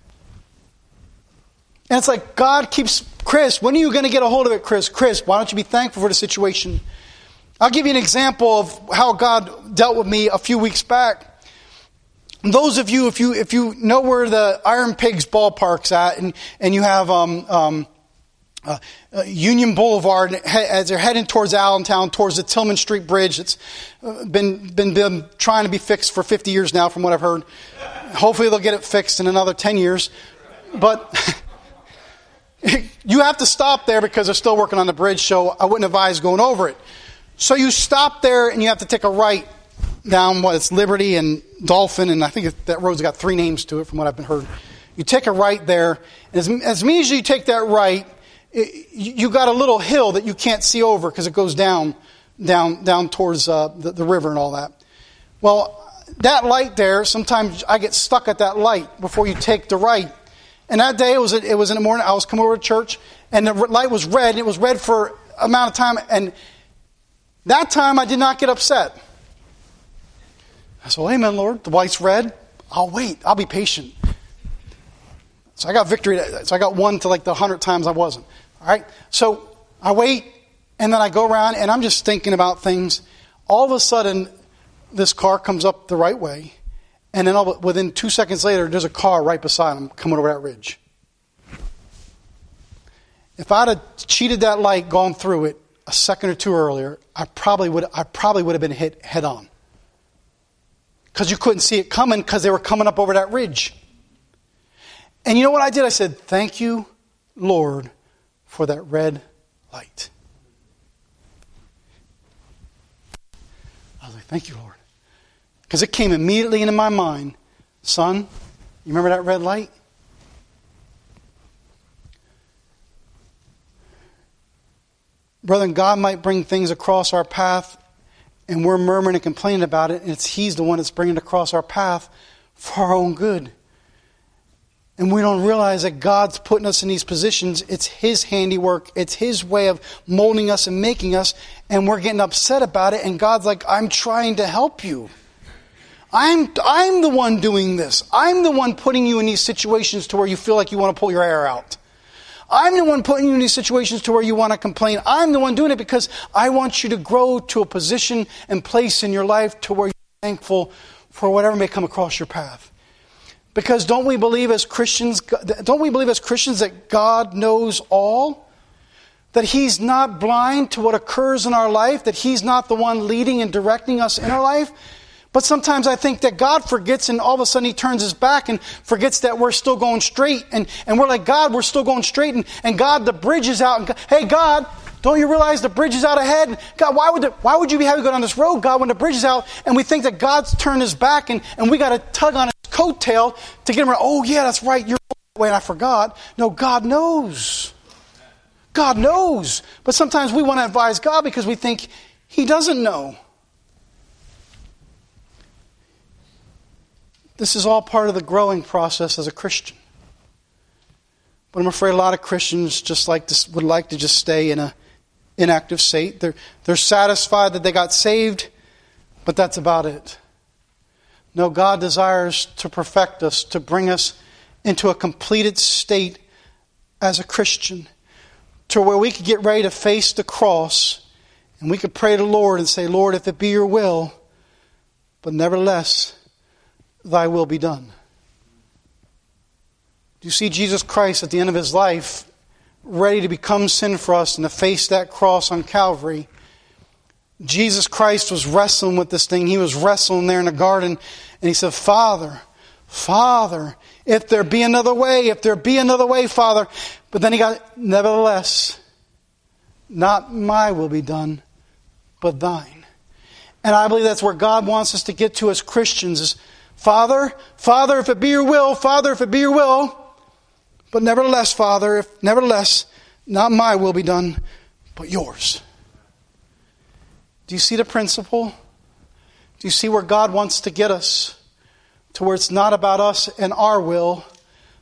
Speaker 3: And it's like God keeps, Chris, when are you going to get a hold of it, Chris? Chris, why don't you be thankful for the situation? I'll give you an example of how God dealt with me a few weeks back. Those of you, if you if you know where the Iron Pigs ballpark's at, and, and you have um, um, uh, uh, Union Boulevard as they're heading towards Allentown, towards the Tillman Street Bridge, it's been, been been trying to be fixed for fifty years now, from what I've heard. Hopefully they'll get it fixed in another ten years. But you have to stop there because they're still working on the bridge, so I wouldn't advise going over it. So you stop there and you have to take a right down what it's Liberty and Dolphin, and I think that road's got three names to it from what I've been heard. You take a right there, and as, as soon as you take that right, it, you got a little hill that you can't see over because it goes down, down, down towards uh, the, the river and all that. Well, that light there, sometimes I get stuck at that light before you take the right. And that day, it was it was in the morning. I was coming over to church, and the light was red, and it was red for an amount of time. And that time, I did not get upset. I said, well, amen, Lord. The light's red. I'll wait. I'll be patient. So I got victory. So I got one to like the hundred times I wasn't. All right. So I wait, and then I go around, and I'm just thinking about things. All of a sudden, this car comes up the right way, and then all, within two seconds later, there's a car right beside him coming over that ridge. If I'd have cheated that light, gone through it a second or two earlier, I probably would. I probably would have been hit head on. Because you couldn't see it coming because they were coming up over that ridge. And you know what I did? I said, thank you, Lord, for that red light. I was like, thank you, Lord. Because it came immediately into my mind. Son, you remember that red light? Brethren, God might bring things across our path, and we're murmuring and complaining about it, and it's He's the one that's bringing it across our path for our own good. And we don't realize that God's putting us in these positions. It's His handiwork. It's His way of molding us and making us, and we're getting upset about it, and God's like, I'm trying to help you. I'm, I'm the one doing this. I'm the one putting you in these situations to where you feel like you want to pull your hair out. I'm the one putting you in these situations to where you want to complain. I'm the one doing it because I want you to grow to a position and place in your life to where you're thankful for whatever may come across your path. Because don't we believe as Christians, don't we believe as Christians that God knows all? That He's not blind to what occurs in our life? That He's not the one leading and directing us in our life? But sometimes I think that God forgets, and all of a sudden He turns His back and forgets that we're still going straight. And, and we're like, God, we're still going straight. And, and God, the bridge is out. And God, hey, God, don't you realize the bridge is out ahead? God, why would the, why would you be having to go down this road, God, when the bridge is out? And we think that God's turned His back, and, and we got to tug on His coattail to get Him around. Oh, yeah, that's right. You're that way, and I forgot. No, God knows. God knows. But sometimes we want to advise God because we think He doesn't know. This is all part of the growing process as a Christian. But I'm afraid a lot of Christians just like to, would like to just stay in a inactive state. They're, they're satisfied that they got saved, but that's about it. No, God desires to perfect us, to bring us into a completed state as a Christian, to where we could get ready to face the cross, and we could pray to the Lord and say, Lord, if it be your will, but nevertheless, Thy will be done. Do you see Jesus Christ at the end of His life, ready to become sin for us and to face that cross on Calvary? Jesus Christ was wrestling with this thing. He was wrestling there in the garden, and He said, Father, Father, if there be another way, if there be another way, Father. But then He got, nevertheless, not my will be done, but Thine. And I believe that's where God wants us to get to as Christians is, Father, Father, if it be your will, Father, if it be your will, but nevertheless, Father, if nevertheless, not my will be done, but yours. Do you see the principle? Do you see where God wants to get us? To where it's not about us and our will,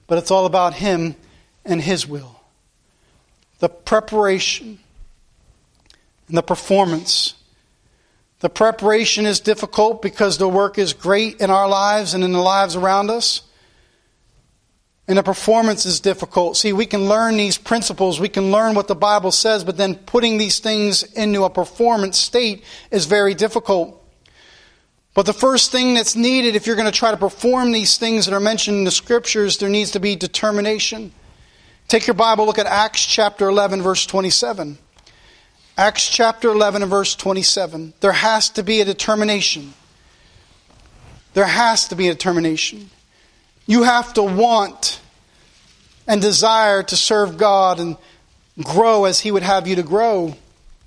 Speaker 3: but it's all about Him and His will. The preparation and the performance. The preparation is difficult because the work is great in our lives and in the lives around us. And the performance is difficult. See, we can learn these principles, we can learn what the Bible says, but then putting these things into a performance state is very difficult. But the first thing that's needed if you're going to try to perform these things that are mentioned in the Scriptures, there needs to be determination. Take your Bible, look at Acts chapter eleven, verse twenty-seven. Acts chapter eleven and verse twenty-seven. There has to be a determination. There has to be a determination. You have to want and desire to serve God and grow as He would have you to grow.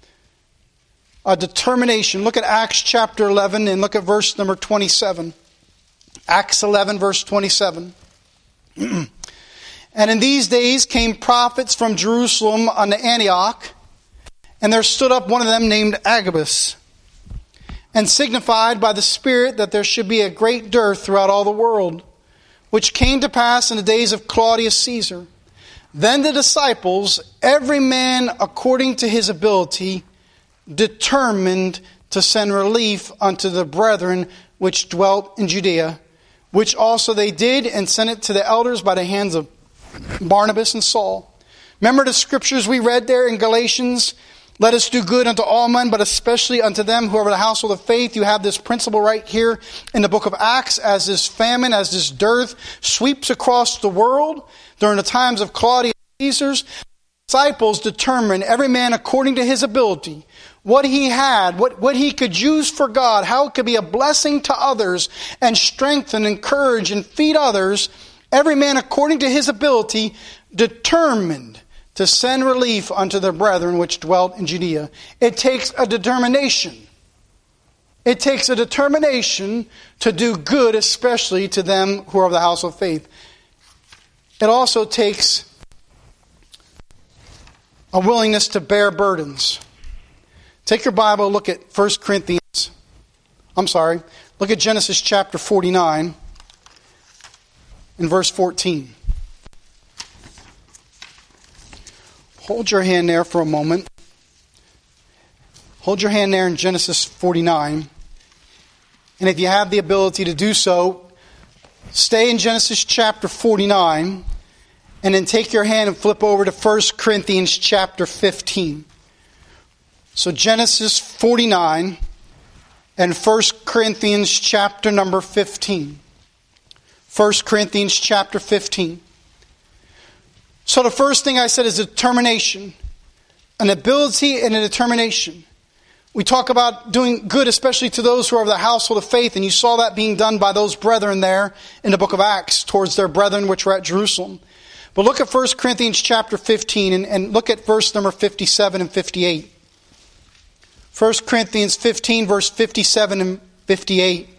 Speaker 3: A determination. Look at Acts chapter eleven and look at verse number twenty-seven. Acts eleven verse twenty-seven. And in these days came prophets from Jerusalem unto Antioch, and there stood up one of them named Agabus, and signified by the Spirit that there should be a great dearth throughout all the world, which came to pass in the days of Claudius Caesar. Then the disciples, every man according to his ability, determined to send relief unto the brethren which dwelt in Judea, which also they did, and sent it to the elders by the hands of Barnabas and Saul. Remember the scriptures we read there in Galatians? Let us do good unto all men, but especially unto them who are of the household of faith. You have this principle right here in the book of Acts as this famine, as this dearth sweeps across the world during the times of Claudius Caesar's. Disciples determined, every man according to his ability, what he had, what, what he could use for God, how it could be a blessing to others and strengthen, encourage, and feed others. Every man according to his ability determined to send relief unto their brethren which dwelt in Judea. It takes a determination. It takes a determination to do good, especially to them who are of the house of faith. It also takes a willingness to bear burdens. Take your Bible, look at First Corinthians. I'm sorry. Look at Genesis chapter forty-nine and verse fourteen. Hold your hand there for a moment. Hold your hand there in Genesis forty-nine. And if you have the ability to do so, stay in Genesis chapter forty-nine and then take your hand and flip over to First Corinthians chapter fifteen. So Genesis forty-nine and First Corinthians chapter number fifteen. First Corinthians chapter fifteen. So the first thing I said is determination. An ability and a determination. We talk about doing good, especially to those who are of the household of faith, and you saw that being done by those brethren there in the book of Acts towards their brethren which were at Jerusalem. But look at First Corinthians chapter fifteen and, and look at verse number fifty-seven and fifty-eight. First Corinthians fifteen, verse fifty-seven and fifty-eight.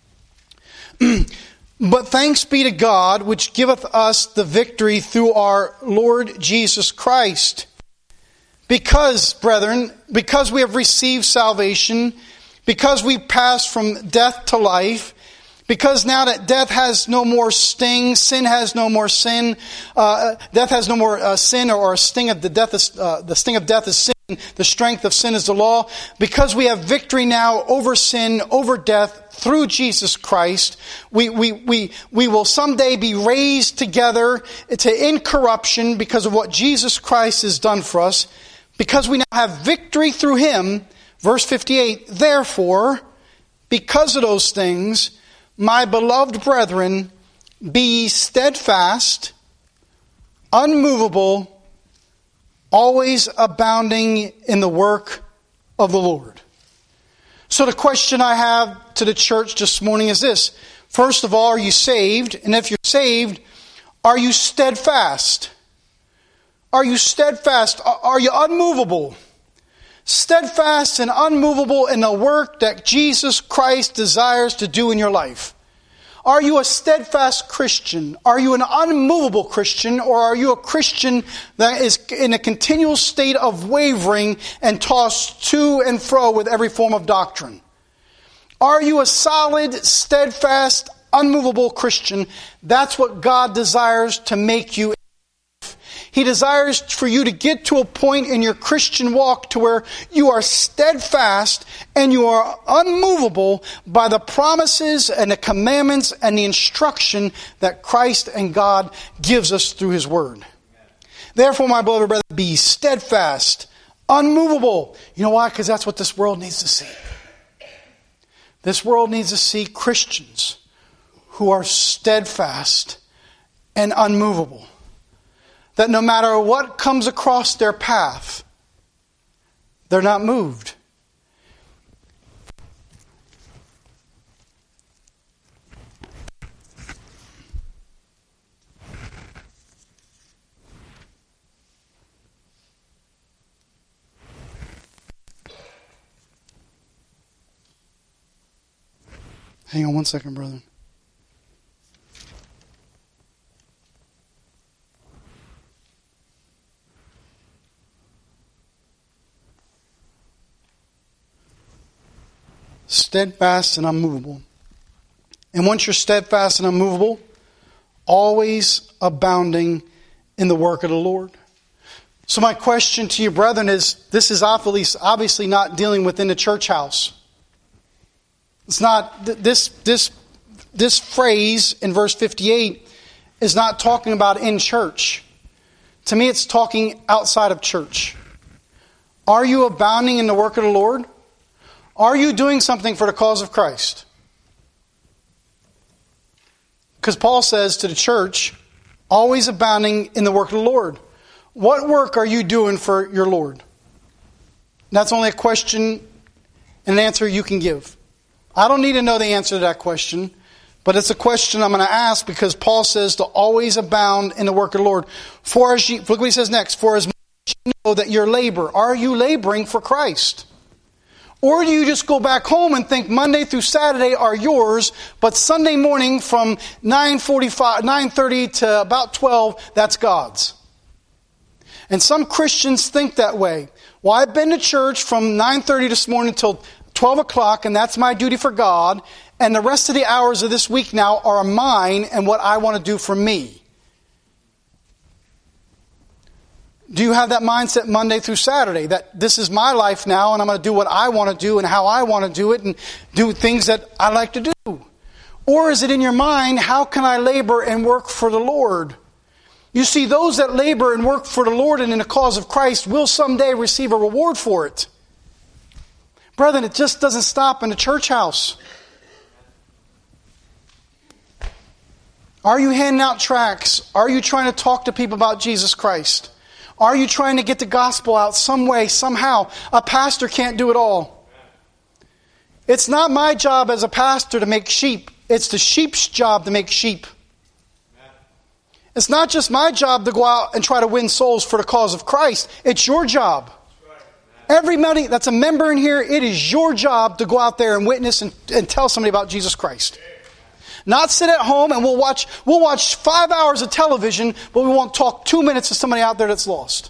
Speaker 3: But thanks be to God, which giveth us the victory through our Lord Jesus Christ. Because, brethren, because we have received salvation, because we passed from death to life, because now that death has no more sting, sin has no more sin, uh, death has no more uh, sin, or, or sting of the death is, uh, the sting of death is sin. The strength of sin is the law. Because we have victory now over sin, over death, through Jesus Christ, we, we, we, we will someday be raised together to incorruption because of what Jesus Christ has done for us. Because we now have victory through Him, verse fifty-eight, therefore, because of those things, my beloved brethren, be ye steadfast, unmovable, always abounding in the work of the Lord. So the question I have to the church this morning is this. First of all, are you saved? And if you're saved, are you steadfast? Are you steadfast? Are you unmovable? Steadfast and unmovable in the work that Jesus Christ desires to do in your life. Are you a steadfast Christian? Are you an unmovable Christian? Or are you a Christian that is in a continual state of wavering and tossed to and fro with every form of doctrine? Are you a solid, steadfast, unmovable Christian. That's what God desires to make you. He desires for you to get to a point in your Christian walk to where you are steadfast and you are unmovable by the promises and the commandments and the instruction that Christ and God gives us through His Word. Therefore, my beloved brother, be steadfast, unmovable. You know why? Because that's what this world needs to see. This world needs to see Christians who are steadfast and unmovable. That no matter what comes across their path, they're not moved. Hang on one second, brother. Steadfast and unmovable. And once you're steadfast and unmovable, always abounding in the work of the Lord. So my question to you, brethren, is this is obviously not dealing within the church house. It's not, this, this, this phrase in verse fifty-eight is not talking about in church. To me, it's talking outside of church. Are you abounding in the work of the Lord? Are you doing something for the cause of Christ? Because Paul says to the church, always abounding in the work of the Lord. What work are you doing for your Lord? That's only a question and an answer you can give. I don't need to know the answer to that question, but it's a question I'm going to ask because Paul says to always abound in the work of the Lord. For as you, look what he says next. For as much as you know that your labor, are you laboring for Christ? Or do you just go back home and think Monday through Saturday are yours, but Sunday morning from nine forty-five, nine thirty to about twelve, that's God's? And some Christians think that way. Well, I've been to church from nine thirty this morning until twelve o'clock, and that's my duty for God. And the rest of the hours of this week now are mine and what I want to do for me. Do you have that mindset Monday through Saturday? That this is my life now and I'm going to do what I want to do and how I want to do it and do things that I like to do? Or is it in your mind, how can I labor and work for the Lord? You see, those that labor and work for the Lord and in the cause of Christ will someday receive a reward for it. Brethren, it just doesn't stop in the church house. Are you handing out tracts? Are you trying to talk to people about Jesus Christ? Are you trying to get the gospel out some way, somehow? A pastor can't do it all. It's not my job as a pastor to make sheep. It's the sheep's job to make sheep. It's not just my job to go out and try to win souls for the cause of Christ. It's your job. Everybody that's a member in here, it is your job to go out there and witness and, and tell somebody about Jesus Christ. Not sit at home and we'll watch we'll watch five hours of television, but we won't talk two minutes to somebody out there that's lost.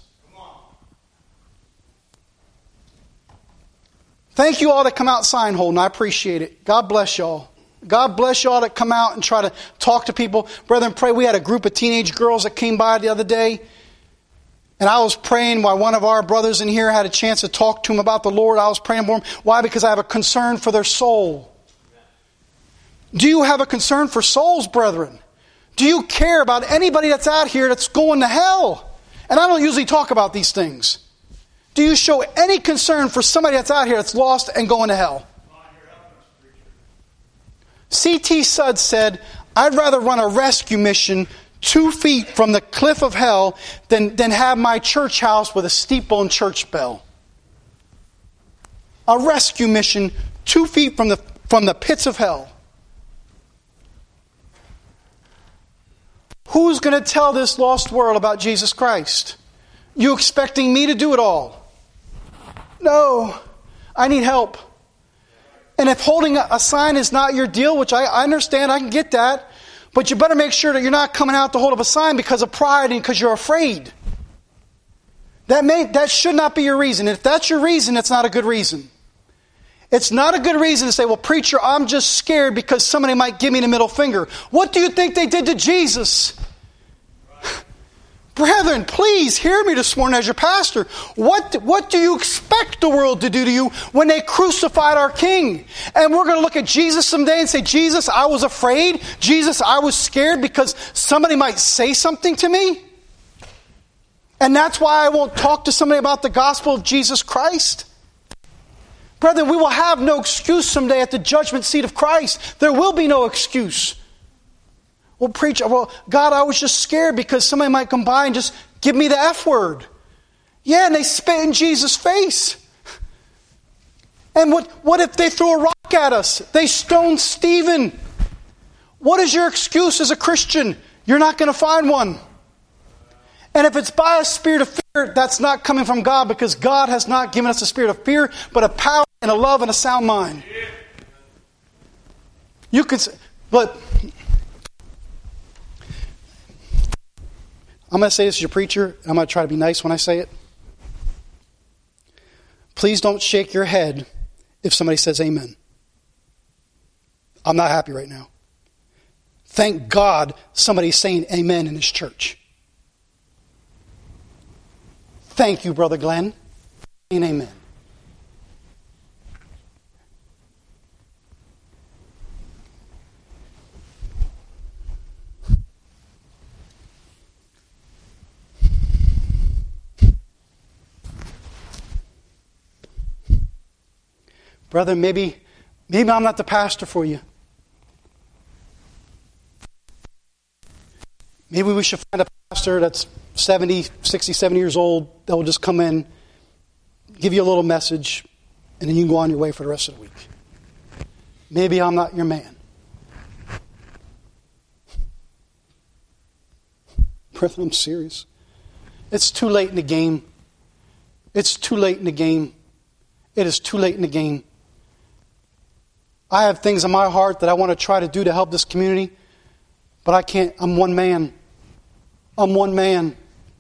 Speaker 3: Thank you all that come out sign holding. I appreciate it. God bless y'all. God bless y'all that come out and try to talk to people. Brethren, pray. We had a group of teenage girls that came by the other day. And I was praying while one of our brothers in here had a chance to talk to him about the Lord. I was praying for him. Why? Because I have a concern for their soul. Do you have a concern for souls, brethren? Do you care about anybody that's out here that's going to hell? And I don't usually talk about these things. Do you show any concern for somebody that's out here that's lost and going to hell? C T Sudds said, I'd rather run a rescue mission two feet from the cliff of hell than, than have my church house with a steeple and church bell. A rescue mission two feet from the, from the pits of hell. Who's going to tell this lost world about Jesus Christ? You expecting me to do it all? No, I need help. And if holding a sign is not your deal, which I understand, I can get that, but you better make sure that you're not coming out to hold up a sign because of pride and because you're afraid. That may that should not be your reason. If that's your reason, it's not a good reason. It's not a good reason to say, well, preacher, I'm just scared because somebody might give me the middle finger. What do you think they did to Jesus? Brethren, please hear me this morning as your pastor. What, what do you expect the world to do to you when they crucified our King? And we're going to look at Jesus someday and say, Jesus, I was afraid. Jesus, I was scared because somebody might say something to me. And that's why I won't talk to somebody about the gospel of Jesus Christ. Brethren, we will have no excuse someday at the judgment seat of Christ. There will be no excuse. Well, preacher, well, God, I was just scared because somebody might come by and just give me the F word. Yeah, and they spit in Jesus' face. And what, what if they threw a rock at us? They stoned Stephen. What is your excuse as a Christian? You're not going to find one. And if it's by a spirit of fear, that's not coming from God, because God has not given us a spirit of fear, but a power and a love and a sound mind. You could say, but I'm going to say this as your preacher, and I'm going to try to be nice when I say it. Please don't shake your head if somebody says amen. I'm not happy right now. Thank God somebody's saying amen in this church. Thank you, Brother Glenn. And amen. Brother, maybe, maybe I'm not the pastor for you. Maybe we should find a pastor that's seventy, sixty, seventy years old that will just come in, give you a little message, and then you can go on your way for the rest of the week. Maybe I'm not your man. Brother, I'm serious. It's too late in the game. It's too late in the game. It is too late in the game. I have things in my heart that I want to try to do to help this community, but I can't. I'm one man. I'm one man.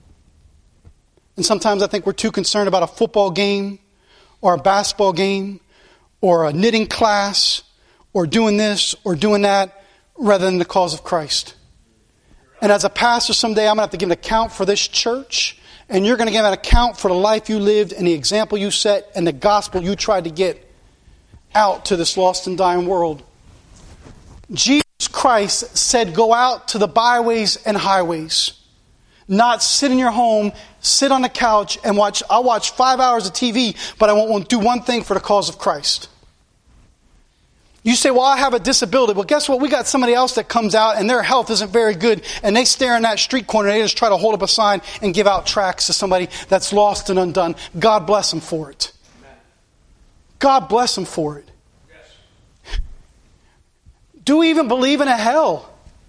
Speaker 3: And sometimes I think we're too concerned about a football game or a basketball game or a knitting class or doing this or doing that rather than the cause of Christ. And as a pastor someday, I'm going to have to give an account for this church, and you're going to give an account for the life you lived and the example you set and the gospel you tried to get out to this lost and dying world. Jesus Christ said, go out to the byways and highways. Not sit in your home, sit on the couch and watch. I'll watch five hours of T V, but I won't, won't do one thing for the cause of Christ. You say, well, I have a disability. Well, guess what? We got somebody else that comes out and their health isn't very good, and they stare in that street corner and they just try to hold up a sign and give out tracts to somebody that's lost and undone. God bless them for it. God bless them for it. Yes. Do we even believe in a hell?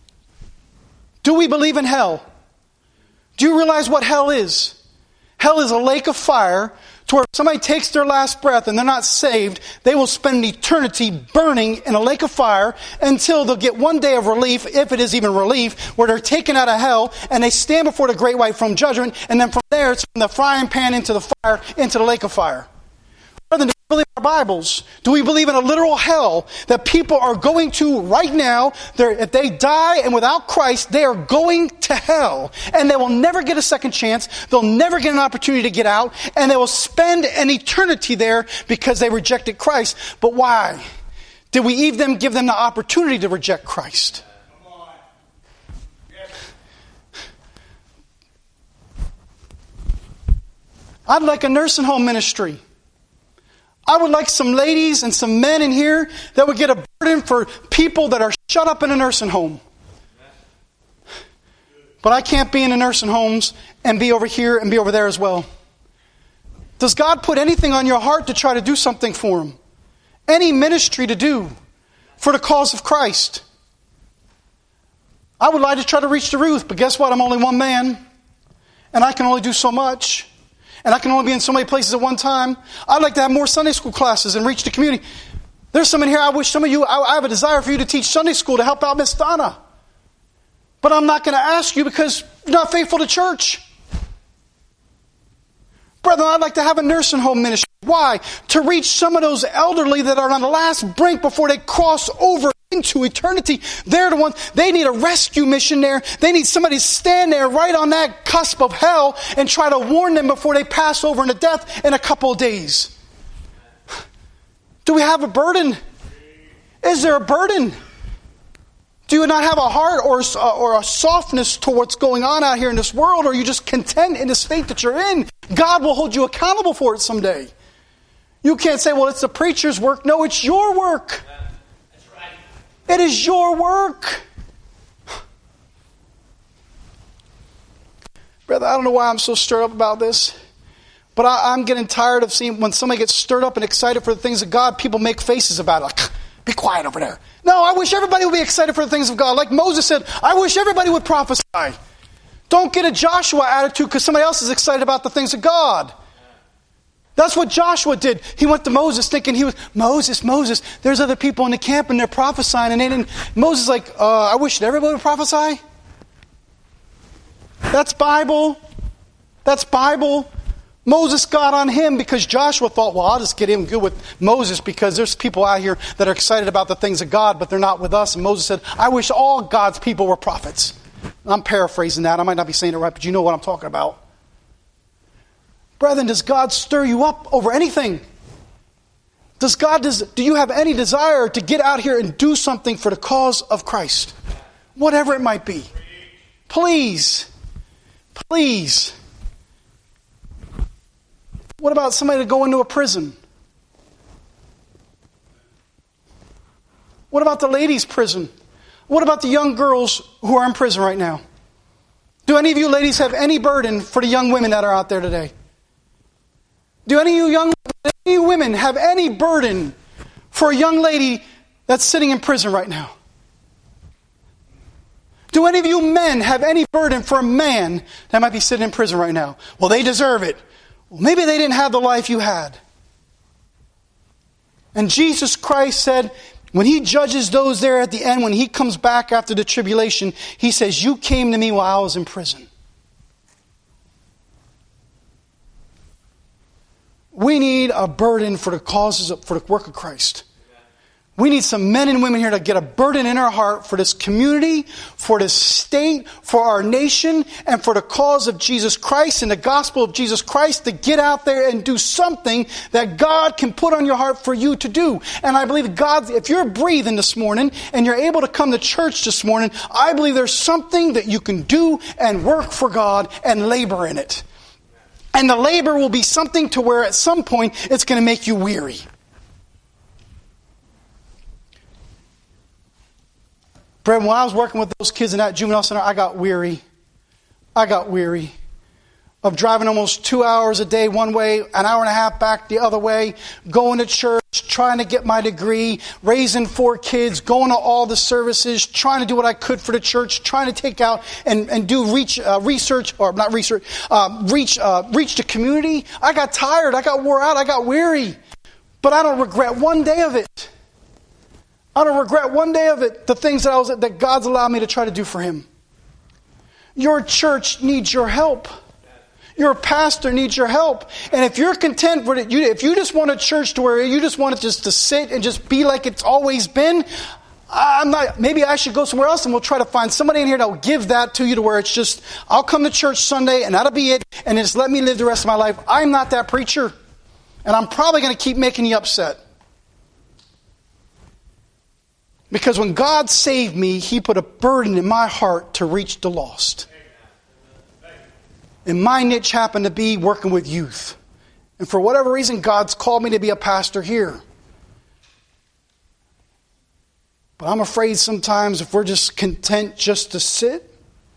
Speaker 3: Do we believe in hell? Do you realize what hell is? Hell is a lake of fire to where if somebody takes their last breath and they're not saved, they will spend an eternity burning in a lake of fire until they'll get one day of relief, if it is even relief, where they're taken out of hell and they stand before the great white throne judgment, and then from there it's from the frying pan into the fire, into the lake of fire. Rather than believe in our Bibles, do we believe in a literal hell that people are going to right now? If they die and without Christ, they are going to hell. And they will never get a second chance. They'll never get an opportunity to get out. And they will spend an eternity there because they rejected Christ. But why? Did we even give them the opportunity to reject Christ? I'd like a nursing home ministry. I would like some ladies and some men in here that would get a burden for people that are shut up in a nursing home. But I can't be in the nursing homes and be over here and be over there as well. Does God put anything on your heart to try to do something for Him? Any ministry to do for the cause of Christ? I would like to try to reach the Ruth, but guess what? I'm only one man, and I can only do so much. And I can only be in so many places at one time. I'd like to have more Sunday school classes and reach the community. There's some in here, I wish some of you, I, I have a desire for you to teach Sunday school to help out Miss Donna. But I'm not going to ask you because you're not faithful to church. Brethren, I'd like to have a nursing home ministry. Why? To reach some of those elderly that are on the last brink before they cross over into eternity. They're the ones, they need a rescue mission there. They need somebody to stand there right on that cusp of hell and try to warn them before they pass over into death in a couple of days. Do we have a burden? Is there a burden? Do you not have a heart or, or a softness to what's going on out here in this world? Or are you just content in the state that you're in? God will hold you accountable for it someday. You can't say, well, it's the preacher's work. No, it's your work.
Speaker 4: That's right.
Speaker 3: It is your work. Brother, I don't know why I'm so stirred up about this, but I, I'm getting tired of seeing when somebody gets stirred up and excited for the things of God, people make faces about it. Like, be quiet over there. No, I wish everybody would be excited for the things of God. Like Moses said, I wish everybody would prophesy. Don't get a Joshua attitude because somebody else is excited about the things of God. That's what Joshua did. He went to Moses thinking he was, Moses, Moses, there's other people in the camp and they're prophesying. And they didn't. Moses like, uh, I wish that everybody would prophesy. That's Bible. That's Bible. Moses got on him because Joshua thought, well, I'll just get him good with Moses because there's people out here that are excited about the things of God, but they're not with us. And Moses said, I wish all God's people were prophets. I'm paraphrasing that. I might not be saying it right, but you know what I'm talking about. Brethren, does God stir you up over anything? Does God, does, do you have any desire to get out here and do something for the cause of Christ? Whatever it might be. Please. Please. What about somebody to go into a prison? What about the ladies' prison? What about the young girls who are in prison right now? Do any of you ladies have any burden for the young women that are out there today? Do any of you young any women have any burden for a young lady that's sitting in prison right now? Do any of you men have any burden for a man that might be sitting in prison right now? Well, they deserve it. Well, maybe they didn't have the life you had. And Jesus Christ said, when he judges those there at the end, when he comes back after the tribulation, he says, you came to me while I was in prison. We need a burden for the causes of, for the work of Christ. We need some men and women here to get a burden in our heart for this community, for this state, for our nation, and for the cause of Jesus Christ and the gospel of Jesus Christ, to get out there and do something that God can put on your heart for you to do. And I believe God, if you're breathing this morning and you're able to come to church this morning, I believe there's something that you can do and work for God and labor in it. And the labor will be something to where at some point it's going to make you weary. Brethren, when I was working with those kids in that juvenile center, I got weary. I got weary of driving almost two hours a day one way, an hour and a half back the other way, going to church, trying to get my degree, raising four kids, going to all the services, trying to do what I could for the church, trying to take out and, and do reach uh, research, or not research, uh, reach uh, reach the community. I got tired. I got wore out. I got weary. But I don't regret one day of it. I don't regret one day of it, the things that I was that God's allowed me to try to do for Him. Your church needs your help. Your pastor needs your help. And if you're content with it, you, if you just want a church to where you just want it just to sit and just be like it's always been, I'm not. Maybe I should go somewhere else and we'll try to find somebody in here that will give that to you to where it's just, I'll come to church Sunday and that'll be it, and just let me live the rest of my life. I'm not that preacher. And I'm probably going to keep making you upset. Because when God saved me, He put a burden in my heart to reach the lost. And my niche happened to be working with youth. And for whatever reason, God's called me to be a pastor here. But I'm afraid sometimes if we're just content just to sit,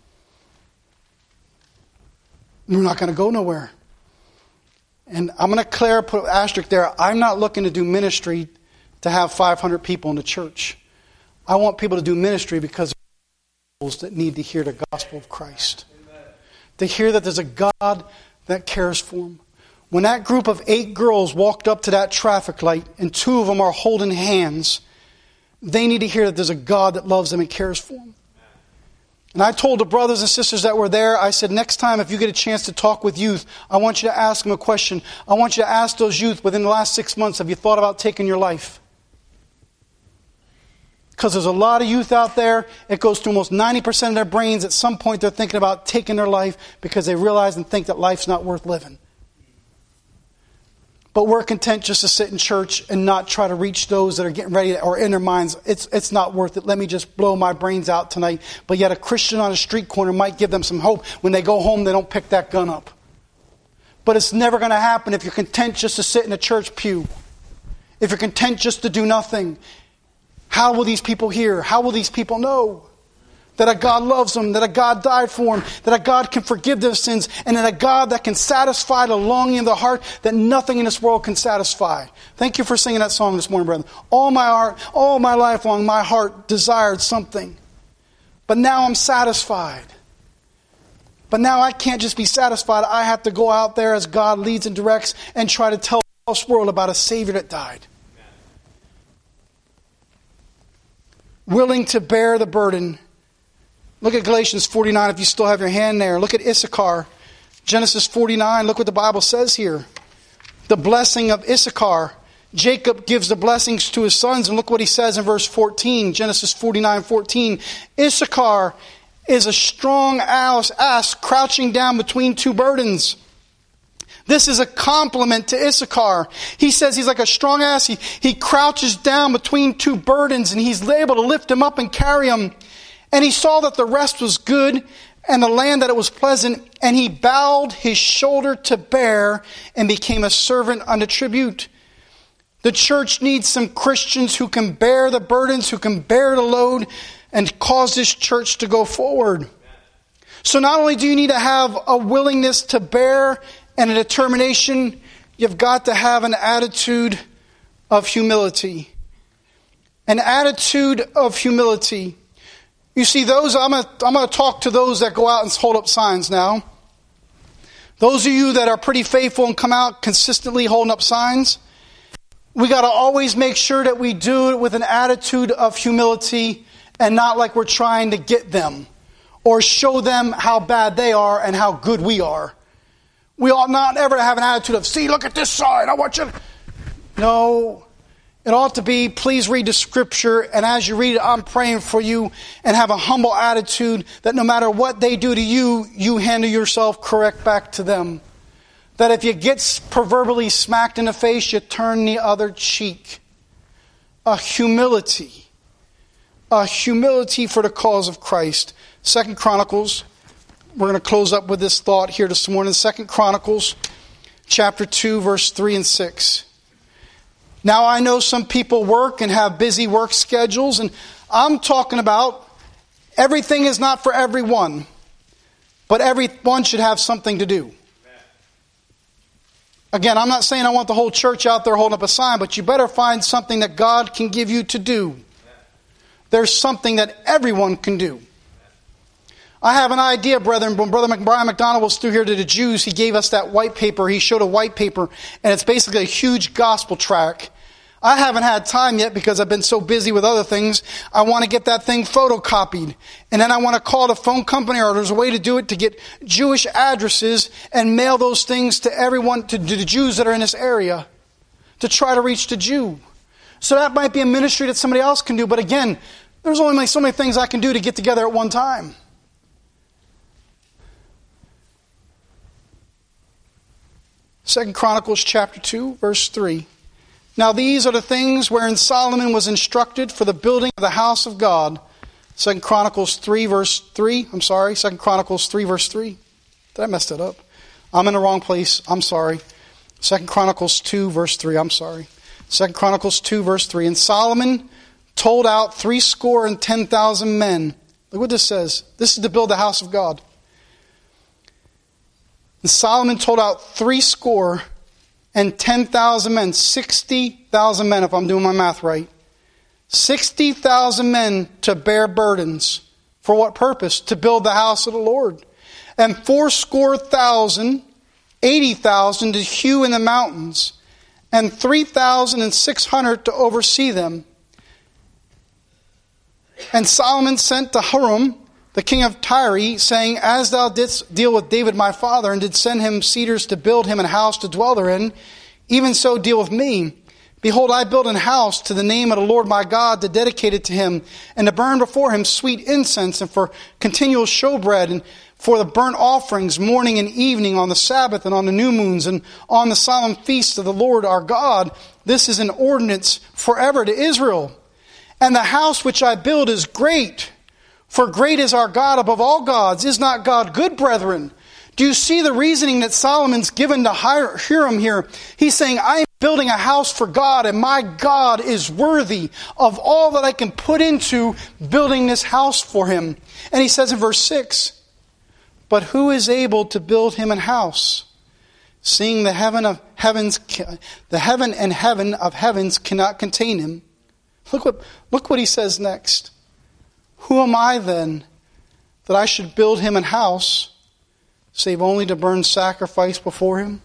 Speaker 3: we're not going to go nowhere. And I'm going to clear, put an asterisk there. I'm not looking to do ministry to have five hundred people in the church. I want people to do ministry because there's people that need to hear the gospel of Christ. To hear that there's a God that cares for them. When that group of eight girls walked up to that traffic light and two of them are holding hands, they need to hear that there's a God that loves them and cares for them. And I told the brothers and sisters that were there, I said, next time if you get a chance to talk with youth, I want you to ask them a question. I want you to ask those youth, within the last six months, have you thought about taking your life? Because there's a lot of youth out there, it goes through almost ninety percent of their brains. At some point they're thinking about taking their life because they realize and think that life's not worth living. But we're content just to sit in church and not try to reach those that are getting ready or in their minds, it's it's not worth it. Let me just blow my brains out tonight. But yet a Christian on a street corner might give them some hope. When they go home, they don't pick that gun up. But it's never going to happen if you're content just to sit in a church pew. If you're content just to do nothing. How will these people hear? How will these people know that a God loves them, that a God died for them, that a God can forgive their sins, and that a God that can satisfy the longing of the heart that nothing in this world can satisfy? Thank you for singing that song this morning, brethren. All my heart, all my life long, my heart desired something. But now I'm satisfied. But now I can't just be satisfied. I have to go out there as God leads and directs and try to tell the lost world about a Savior that died. Willing to bear the burden. Look at Galatians forty-nine if you still have your hand there. Look at Issachar. Genesis forty-nine, look what the Bible says here. The blessing of Issachar. Jacob gives the blessings to his sons, and look what he says in verse fourteen. Genesis forty-nine fourteen. Issachar is a strong ass, ass crouching down between two burdens. This is a compliment to Issachar. He says he's like a strong ass. He, he crouches down between two burdens and he's able to lift them up and carry them. And he saw that the rest was good and the land that it was pleasant. And he bowed his shoulder to bear and became a servant under tribute. The church needs some Christians who can bear the burdens, who can bear the load and cause this church to go forward. So not only do you need to have a willingness to bear and a determination, you've got to have an attitude of humility. An attitude of humility. You see, those I'm going to I'm going to talk to those that go out and hold up signs now. Those of you that are pretty faithful and come out consistently holding up signs, we got to always make sure that we do it with an attitude of humility and not like we're trying to get them or show them how bad they are and how good we are. We ought not ever have an attitude of, see, look at this sign, I want you to... No, it ought to be, please read the scripture, and as you read it, I'm praying for you, and have a humble attitude that no matter what they do to you, you handle yourself correct back to them. That if you get proverbially smacked in the face, you turn the other cheek. A humility. A humility for the cause of Christ. Second Chronicles... We're going to close up with this thought here this morning. Second Chronicles chapter two, verse three and six. Now I know some people work and have busy work schedules, and I'm talking about everything is not for everyone, but everyone should have something to do. Again, I'm not saying I want the whole church out there holding up a sign, but you better find something that God can give you to do. There's something that everyone can do. I have an idea, brethren. When Brother Brian McDonald was through here to the Jews, he gave us that white paper. He showed a white paper, and it's basically a huge gospel tract. I haven't had time yet because I've been so busy with other things. I want to get that thing photocopied. And then I want to call the phone company, or there's a way to do it, to get Jewish addresses and mail those things to everyone, to, to the Jews that are in this area, to try to reach the Jew. So that might be a ministry that somebody else can do. But again, there's only so many things I can do to get together at one time. Second Chronicles chapter two, verse three. Now these are the things wherein Solomon was instructed for the building of the house of God. Second Chronicles three, verse three. I'm sorry. Second Chronicles three, verse three. Did I mess that up? I'm in the wrong place. I'm sorry. Second Chronicles two, verse three. I'm sorry. Second Chronicles two, verse three. And Solomon told out three score and ten thousand men. Look what this says. This is to build the house of God. And Solomon told out three score and ten thousand men, sixty thousand men, if I'm doing my math right. Sixty thousand men to bear burdens. For what purpose? To build the house of the Lord. And fourscore thousand, eighty thousand to hew in the mountains, and three thousand and six hundred to oversee them. And Solomon sent to Huram, the king of Tyre, saying, As thou didst deal with David my father, and did send him cedars to build him an house to dwell therein, even so deal with me. Behold, I build an house to the name of the Lord my God, to dedicate it to him, and to burn before him sweet incense, and for continual showbread, and for the burnt offerings morning and evening, on the Sabbath and on the new moons, and on the solemn feasts of the Lord our God. This is an ordinance forever to Israel. And the house which I build is great, for great is our God above all gods. Is not God good, brethren? Do you see the reasoning that Solomon's given to Hiram here? He's saying, I am building a house for God, and my God is worthy of all that I can put into building this house for him. And he says in verse six, But who is able to build him an house, seeing the heaven of heavens, the heaven and heaven of heavens cannot contain him? Look what, look what he says next. Who am I then that I should build him an house, save only to burn sacrifice before him?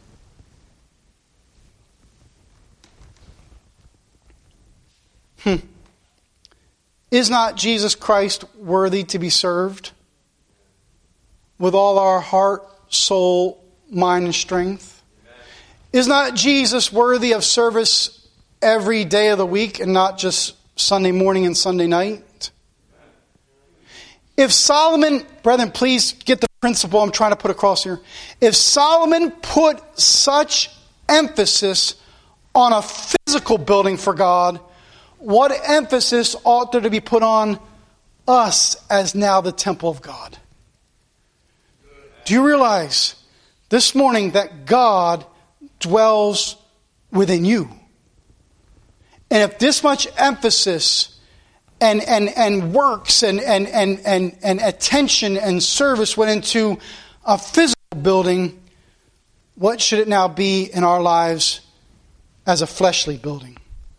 Speaker 3: Hmm. Is not Jesus Christ worthy to be served with all our heart, soul, mind, and strength? Amen. Is not Jesus worthy of service every day of the week and not just Sunday morning and Sunday night? If Solomon, brethren, please get the principle I'm trying to put across here. If Solomon put such emphasis on a physical building for God, what emphasis ought there to be put on us as now the temple of God? Do you realize this morning that God dwells within you? And if this much emphasis and and, and works and, and, and, and, and attention and service went into a physical building, what should it now be in our lives as a fleshly building?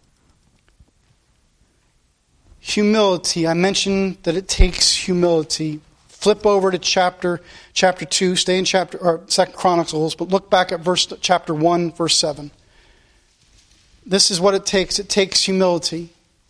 Speaker 3: Humility. I mentioned that it takes humility. Flip over to chapter chapter two. Stay in chapter or Second Chronicles, but look back at verse chapter one, verse seven. This is what it takes. It takes humility.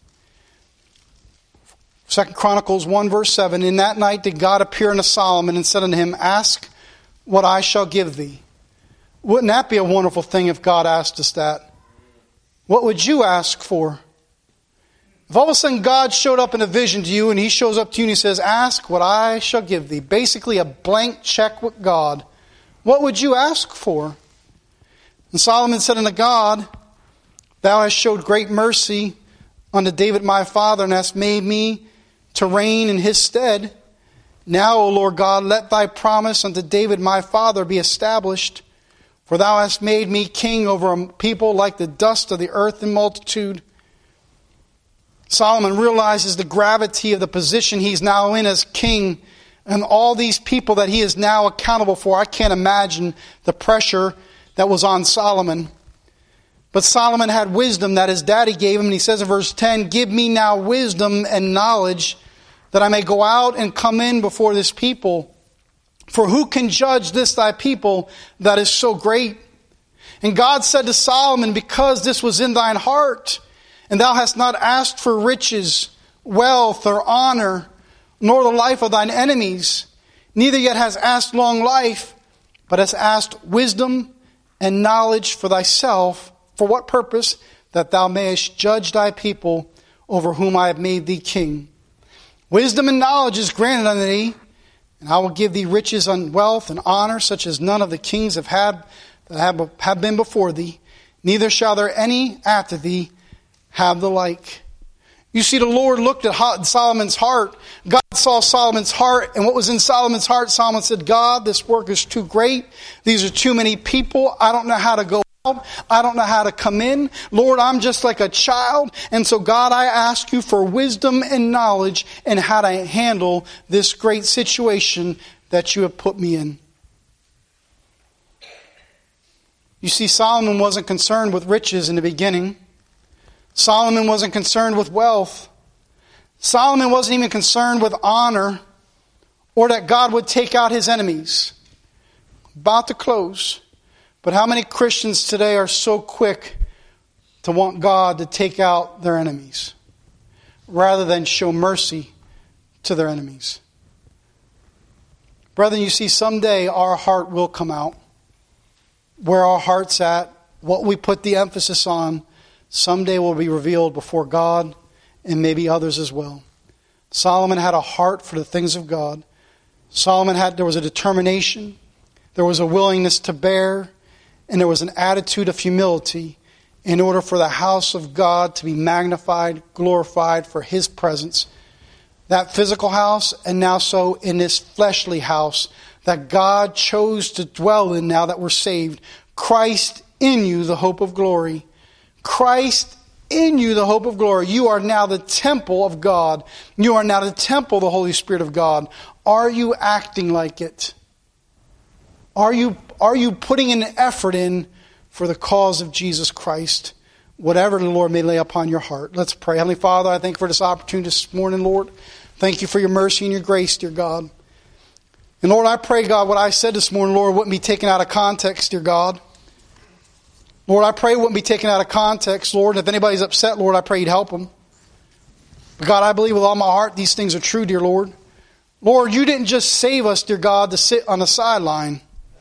Speaker 3: Second Chronicles one, verse seven. In that night did God appear unto Solomon and said unto him, Ask what I shall give thee. Wouldn't that be a wonderful thing if God asked us that? What would you ask for? If all of a sudden God showed up in a vision to you and he shows up to you and he says, Ask what I shall give thee. Basically a blank check with God. What would you ask for? And Solomon said unto God, Thou hast showed great mercy unto David my father, and hast made me to reign in his stead. Now, O Lord God, let thy promise unto David my father be established. For thou hast made me king over a people like the dust of the earth in multitude. Solomon realizes the gravity of the position he's now in as king, and all these people that he is now accountable for. I can't imagine the pressure that was on Solomon. But Solomon had wisdom that his daddy gave him, and he says in verse ten, Give me now wisdom and knowledge, that I may go out and come in before this people. For who can judge this thy people that is so great? And God said to Solomon, Because this was in thine heart, and thou hast not asked for riches, wealth, or honor, nor the life of thine enemies, neither yet hast asked long life, but hast asked wisdom and knowledge for thyself. For what purpose? That thou mayest judge thy people, over whom I have made thee king. Wisdom and knowledge is granted unto thee, and I will give thee riches and wealth and honor, such as none of the kings have had that have, have been before thee. Neither shall there any after thee have the like. You see, the Lord looked at Solomon's heart. God saw Solomon's heart, and what was in Solomon's heart? Solomon said, God, this work is too great. These are too many people. I don't know how to go out. I don't know how to come in. Lord, I'm just like a child. And so, God, I ask you for wisdom and knowledge and how to handle this great situation that you have put me in. You see, Solomon wasn't concerned with riches in the beginning. Solomon wasn't concerned with wealth. Solomon wasn't even concerned with honor or that God would take out his enemies. About to close. But how many Christians today are so quick to want God to take out their enemies rather than show mercy to their enemies? Brethren, you see, someday our heart will come out. Where our heart's at, what we put the emphasis on, someday will be revealed before God and maybe others as well. Solomon had a heart for the things of God. Solomon had, there was a determination, there was a willingness to bear, and there was an attitude of humility in order for the house of God to be magnified, glorified for His presence. That physical house, and now so in this fleshly house that God chose to dwell in now that we're saved. Christ in you, the hope of glory. Christ in you, the hope of glory. You are now the temple of God. You are now the temple of the Holy Spirit of God. Are you acting like it? Are you, are you putting an effort in for the cause of Jesus Christ? Whatever the Lord may lay upon your heart. Let's pray. Heavenly Father, I thank you for this opportunity this morning, Lord. Thank you for your mercy and your grace, dear God. And Lord, I pray, God, what I said this morning, Lord, wouldn't be taken out of context, dear God. Lord, I pray it wouldn't be taken out of context, Lord. If anybody's upset, Lord, I pray you'd help them. But God, I believe with all my heart these things are true, dear Lord. Lord, you didn't just save us, dear God, to sit on the sideline.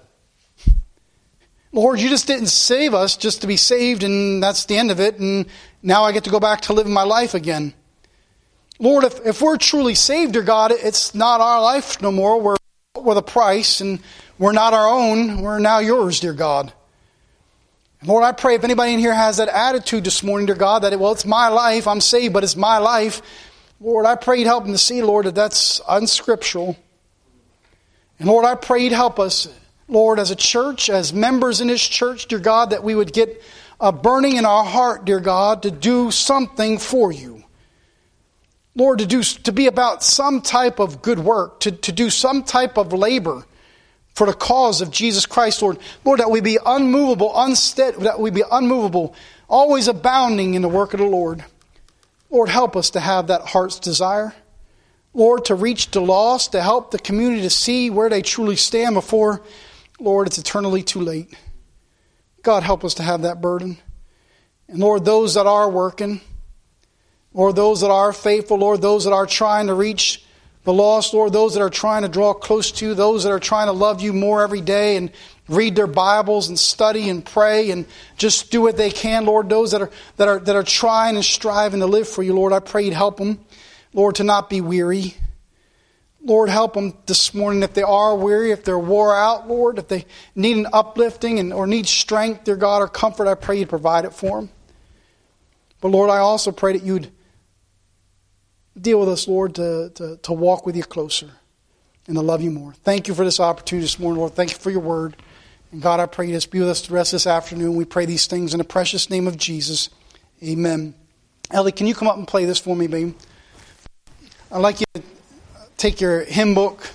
Speaker 3: Lord, you just didn't save us just to be saved and that's the end of it. And now I get to go back to living my life again. Lord, if, if we're truly saved, dear God, it's not our life no more. We're with a price, and we're not our own. We're now yours, dear God. Lord, I pray if anybody in here has that attitude this morning, dear God, that, it, well, it's my life. I'm saved, but it's my life. Lord, I pray you'd help them to see, Lord, that that's unscriptural. And Lord, I pray you'd help us, Lord, as a church, as members in this church, dear God, that we would get a burning in our heart, dear God, to do something for you. Lord, to do to be about some type of good work, to, to do some type of labor for the cause of Jesus Christ, Lord. Lord, that we be unmovable, unsteady, that we be unmovable, always abounding in the work of the Lord. Lord, help us to have that heart's desire. Lord, to reach the lost, to help the community to see where they truly stand before, Lord, it's eternally too late. God, help us to have that burden. And Lord, those that are working, Lord, those that are faithful, Lord, those that are trying to reach the lost, Lord, those that are trying to draw close to you, those that are trying to love you more every day and read their Bibles and study and pray and just do what they can, Lord, those that are that are that are trying and striving to live for you, Lord, I pray you'd help them, Lord, to not be weary. Lord, help them this morning if they are weary, if they're wore out, Lord, if they need an uplifting and or need strength, dear God, or comfort, I pray you'd provide it for them. But Lord, I also pray that you'd deal with us, Lord, to, to, to walk with you closer and to love you more. Thank you for this opportunity this morning, Lord. Thank you for your word. And God, I pray you just be with us the rest of this afternoon. We pray these things in the precious name of Jesus. Amen. Ellie, can you come up and play this for me, babe? I'd like you to take your hymn book.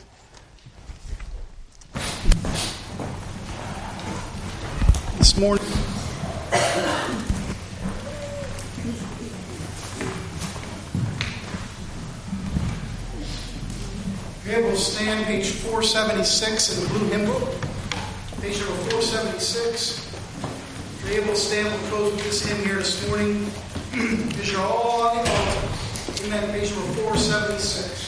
Speaker 3: This morning. Okay, we'll stand page four seventy-six in the blue hymn book. Page number four seventy-six. If you're able to stand, we'll close with this hymn here this morning. Because you're all on the altar. Amen. Page number four seventy-six.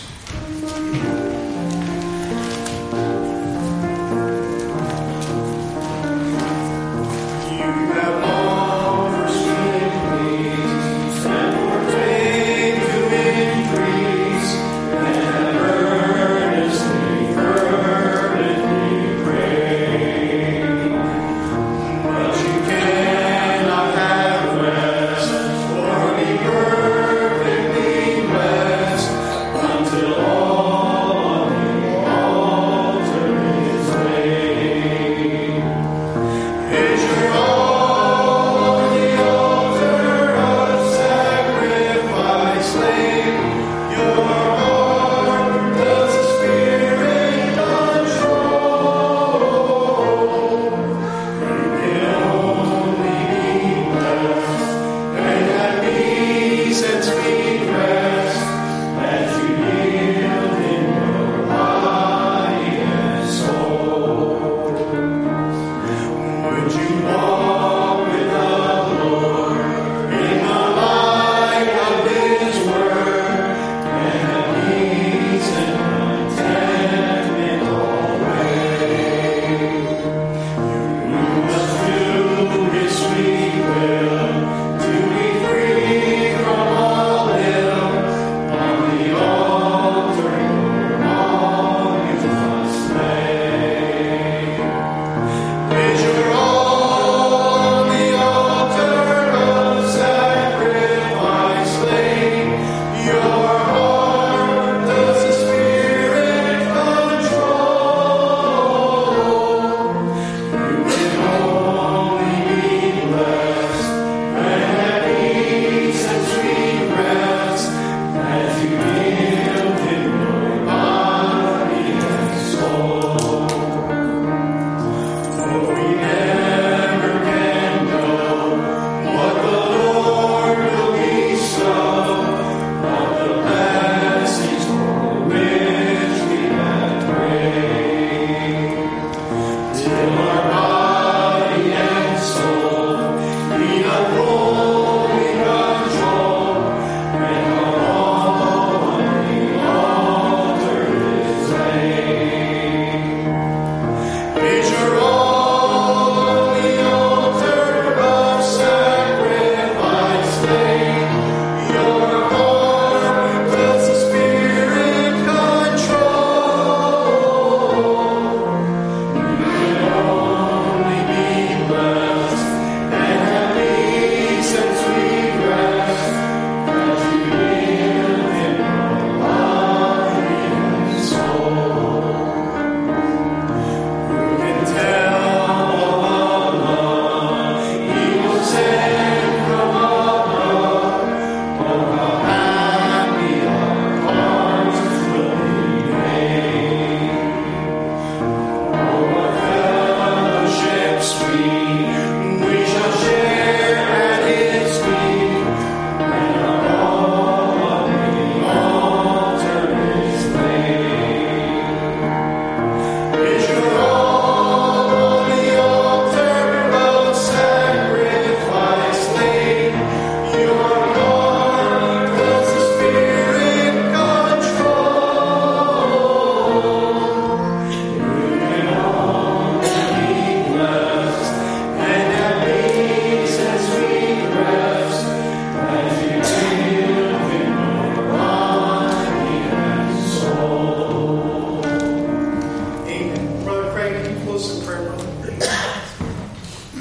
Speaker 4: Until all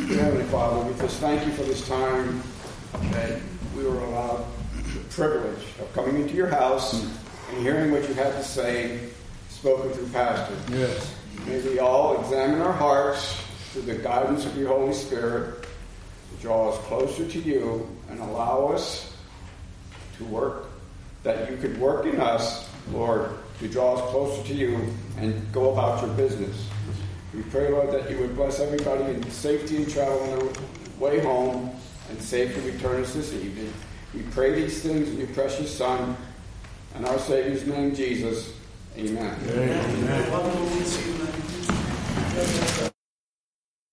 Speaker 4: Dear Heavenly Father, we just thank you for this time that we were allowed the privilege of coming into your house and hearing what you had to say, spoken through Pastor.
Speaker 5: Yes.
Speaker 4: May we all examine our hearts through the guidance of your Holy Spirit, to draw us closer to you and allow us to work, that you could work in us, Lord, to draw us closer to you and go about your business. We pray, Lord, that you would bless everybody in safety and travel on their way home and safely return us this evening. We pray these things in your precious Son and our Savior's name, Jesus. Amen.
Speaker 5: Amen.
Speaker 3: Amen.